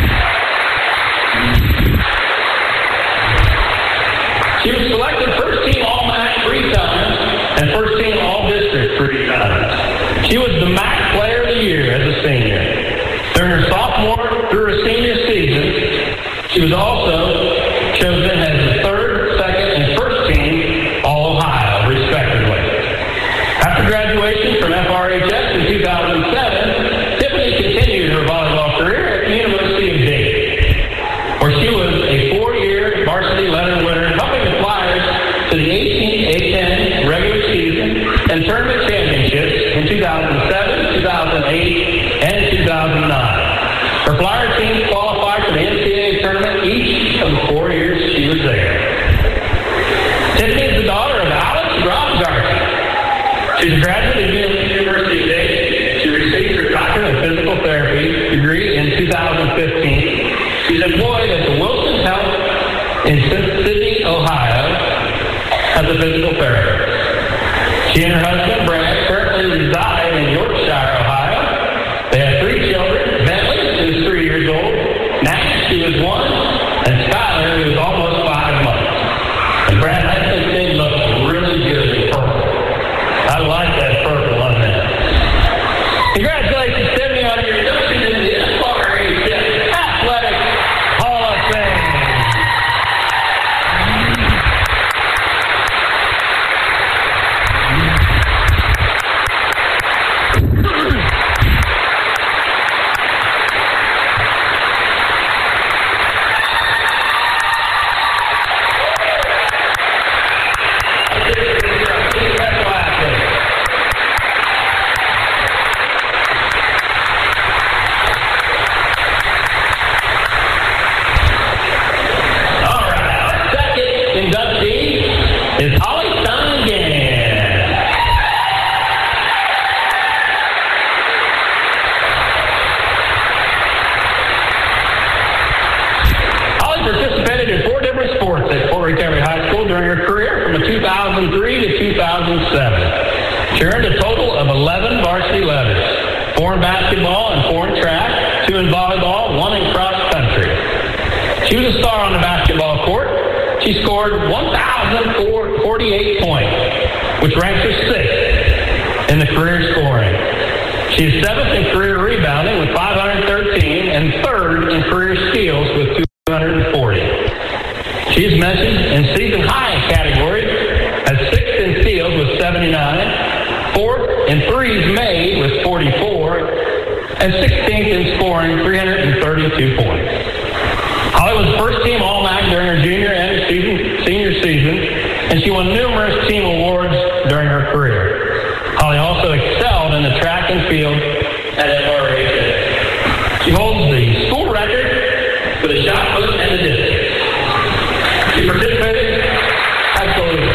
She was selected first team All-MAC 3 times and first team All-District 3 times. She was the MAC Player of the Year as a senior. During her sophomore through her senior season, she was also chosen as the 3rd, 2nd, and 1st team All-Ohio, respectively. flyer teams qualified for the NCAA tournament each of the 4 years she was there. Tiffany is the daughter of Alex and Rob Garcia. She's a graduate of University of Dayton. She received her doctorate in physical therapy degree in 2015. She's employed at the Wilson Health in Sydney, Ohio, as a physical therapist. She and her husband, Brad, currently reside in Yorkshire, Ohio. They have 3 children, Bentley, who is 3 years old, Nat, who is 1, and Skylar, who is almost 5 months. And Brad, I think they look really good in purple. I like that purple on that. Congratulations, Tiffany, on your induction into the FRHS Athletic Hall of Fame. Is Holly Stein again. Holly participated in 4 different sports at Fort Recovery High School during her career from 2003 to 2007. She earned a total of 11 varsity letters, 4 in basketball and 4 in track, 2 in volleyball, 1 in cross country. She was a star on the basketball court. She scored 1,048 points, which ranks her 6th in the career scoring. She is 7th in career rebounding with 513 and 3rd in career steals with 240. She is mentioned in season high category as 6th in steals with 79, 4th in threes made with 44, and 16th in scoring 332 points. Holly was first-team All-MAC during her junior and senior season, and she won numerous team awards during her career. Holly also excelled in the track and field at FRHS. She holds the school record for the shot put and the distance. She participated absolutely.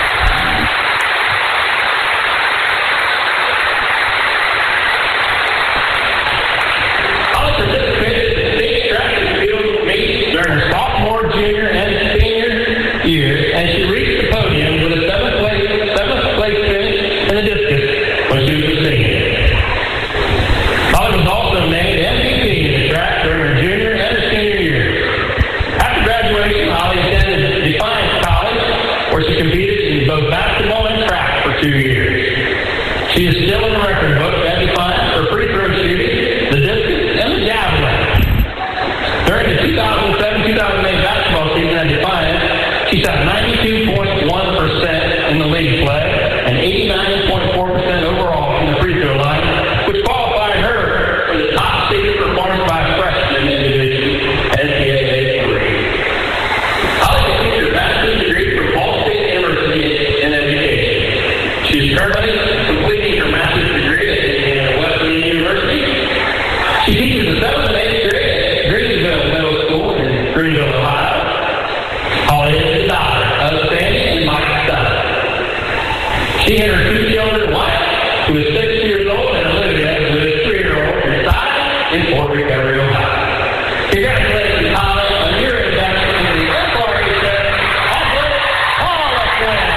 Holly participated in the state track and field meets during her sophomore, junior, and senior years, and she reached the podium with a 7th place finish in the discus when she was a senior. Holly was also named MVP in the track during her junior and her senior years. After graduation, Holly attended Defiance College, where she competed in both basketball and track for 2 years. She is still in the record book at Defiance for free throw shooting, the discus, and the javelin. During the 2007-2008 basketball season at Defiance, she shot 92.1% in the league play and 89.4% overall from the free throw line, which qualified her for the top seeded performance by a freshman in Division NCAA 3. Holly completed her bachelor's degree from Ball State University in education. She is currently completing her master's degree at Indiana Wesleyan University. She teaches the 7th and 8th grade at Greenville Middle School in Greenville, Ohio. Holly is the daughter of Sandy and Mike Stein. She and her 2 children, wife, who is 6 years old, and Olivia, who is 3-year-old, reside in Fort Recovery, Ohio. Congratulations, Holly, on your induction into the FRHS Athletic Hall of Fame.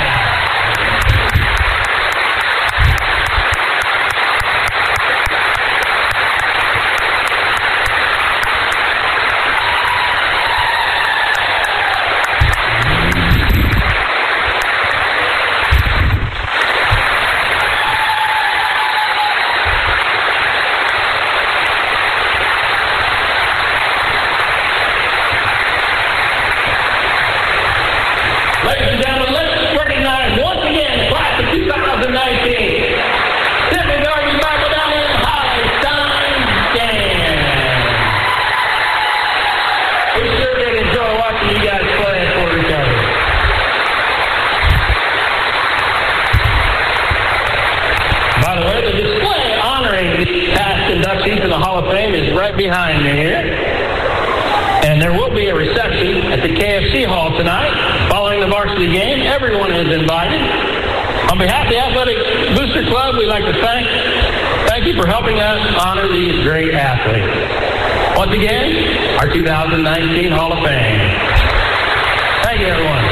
game is right behind me here. And there will be a reception at the KFC Hall tonight following the varsity game. Everyone is invited. On behalf of the Athletic Booster Club, we'd like to thank you for helping us honor these great athletes. Once again, our 2019 Hall of Fame. Thank you, everyone.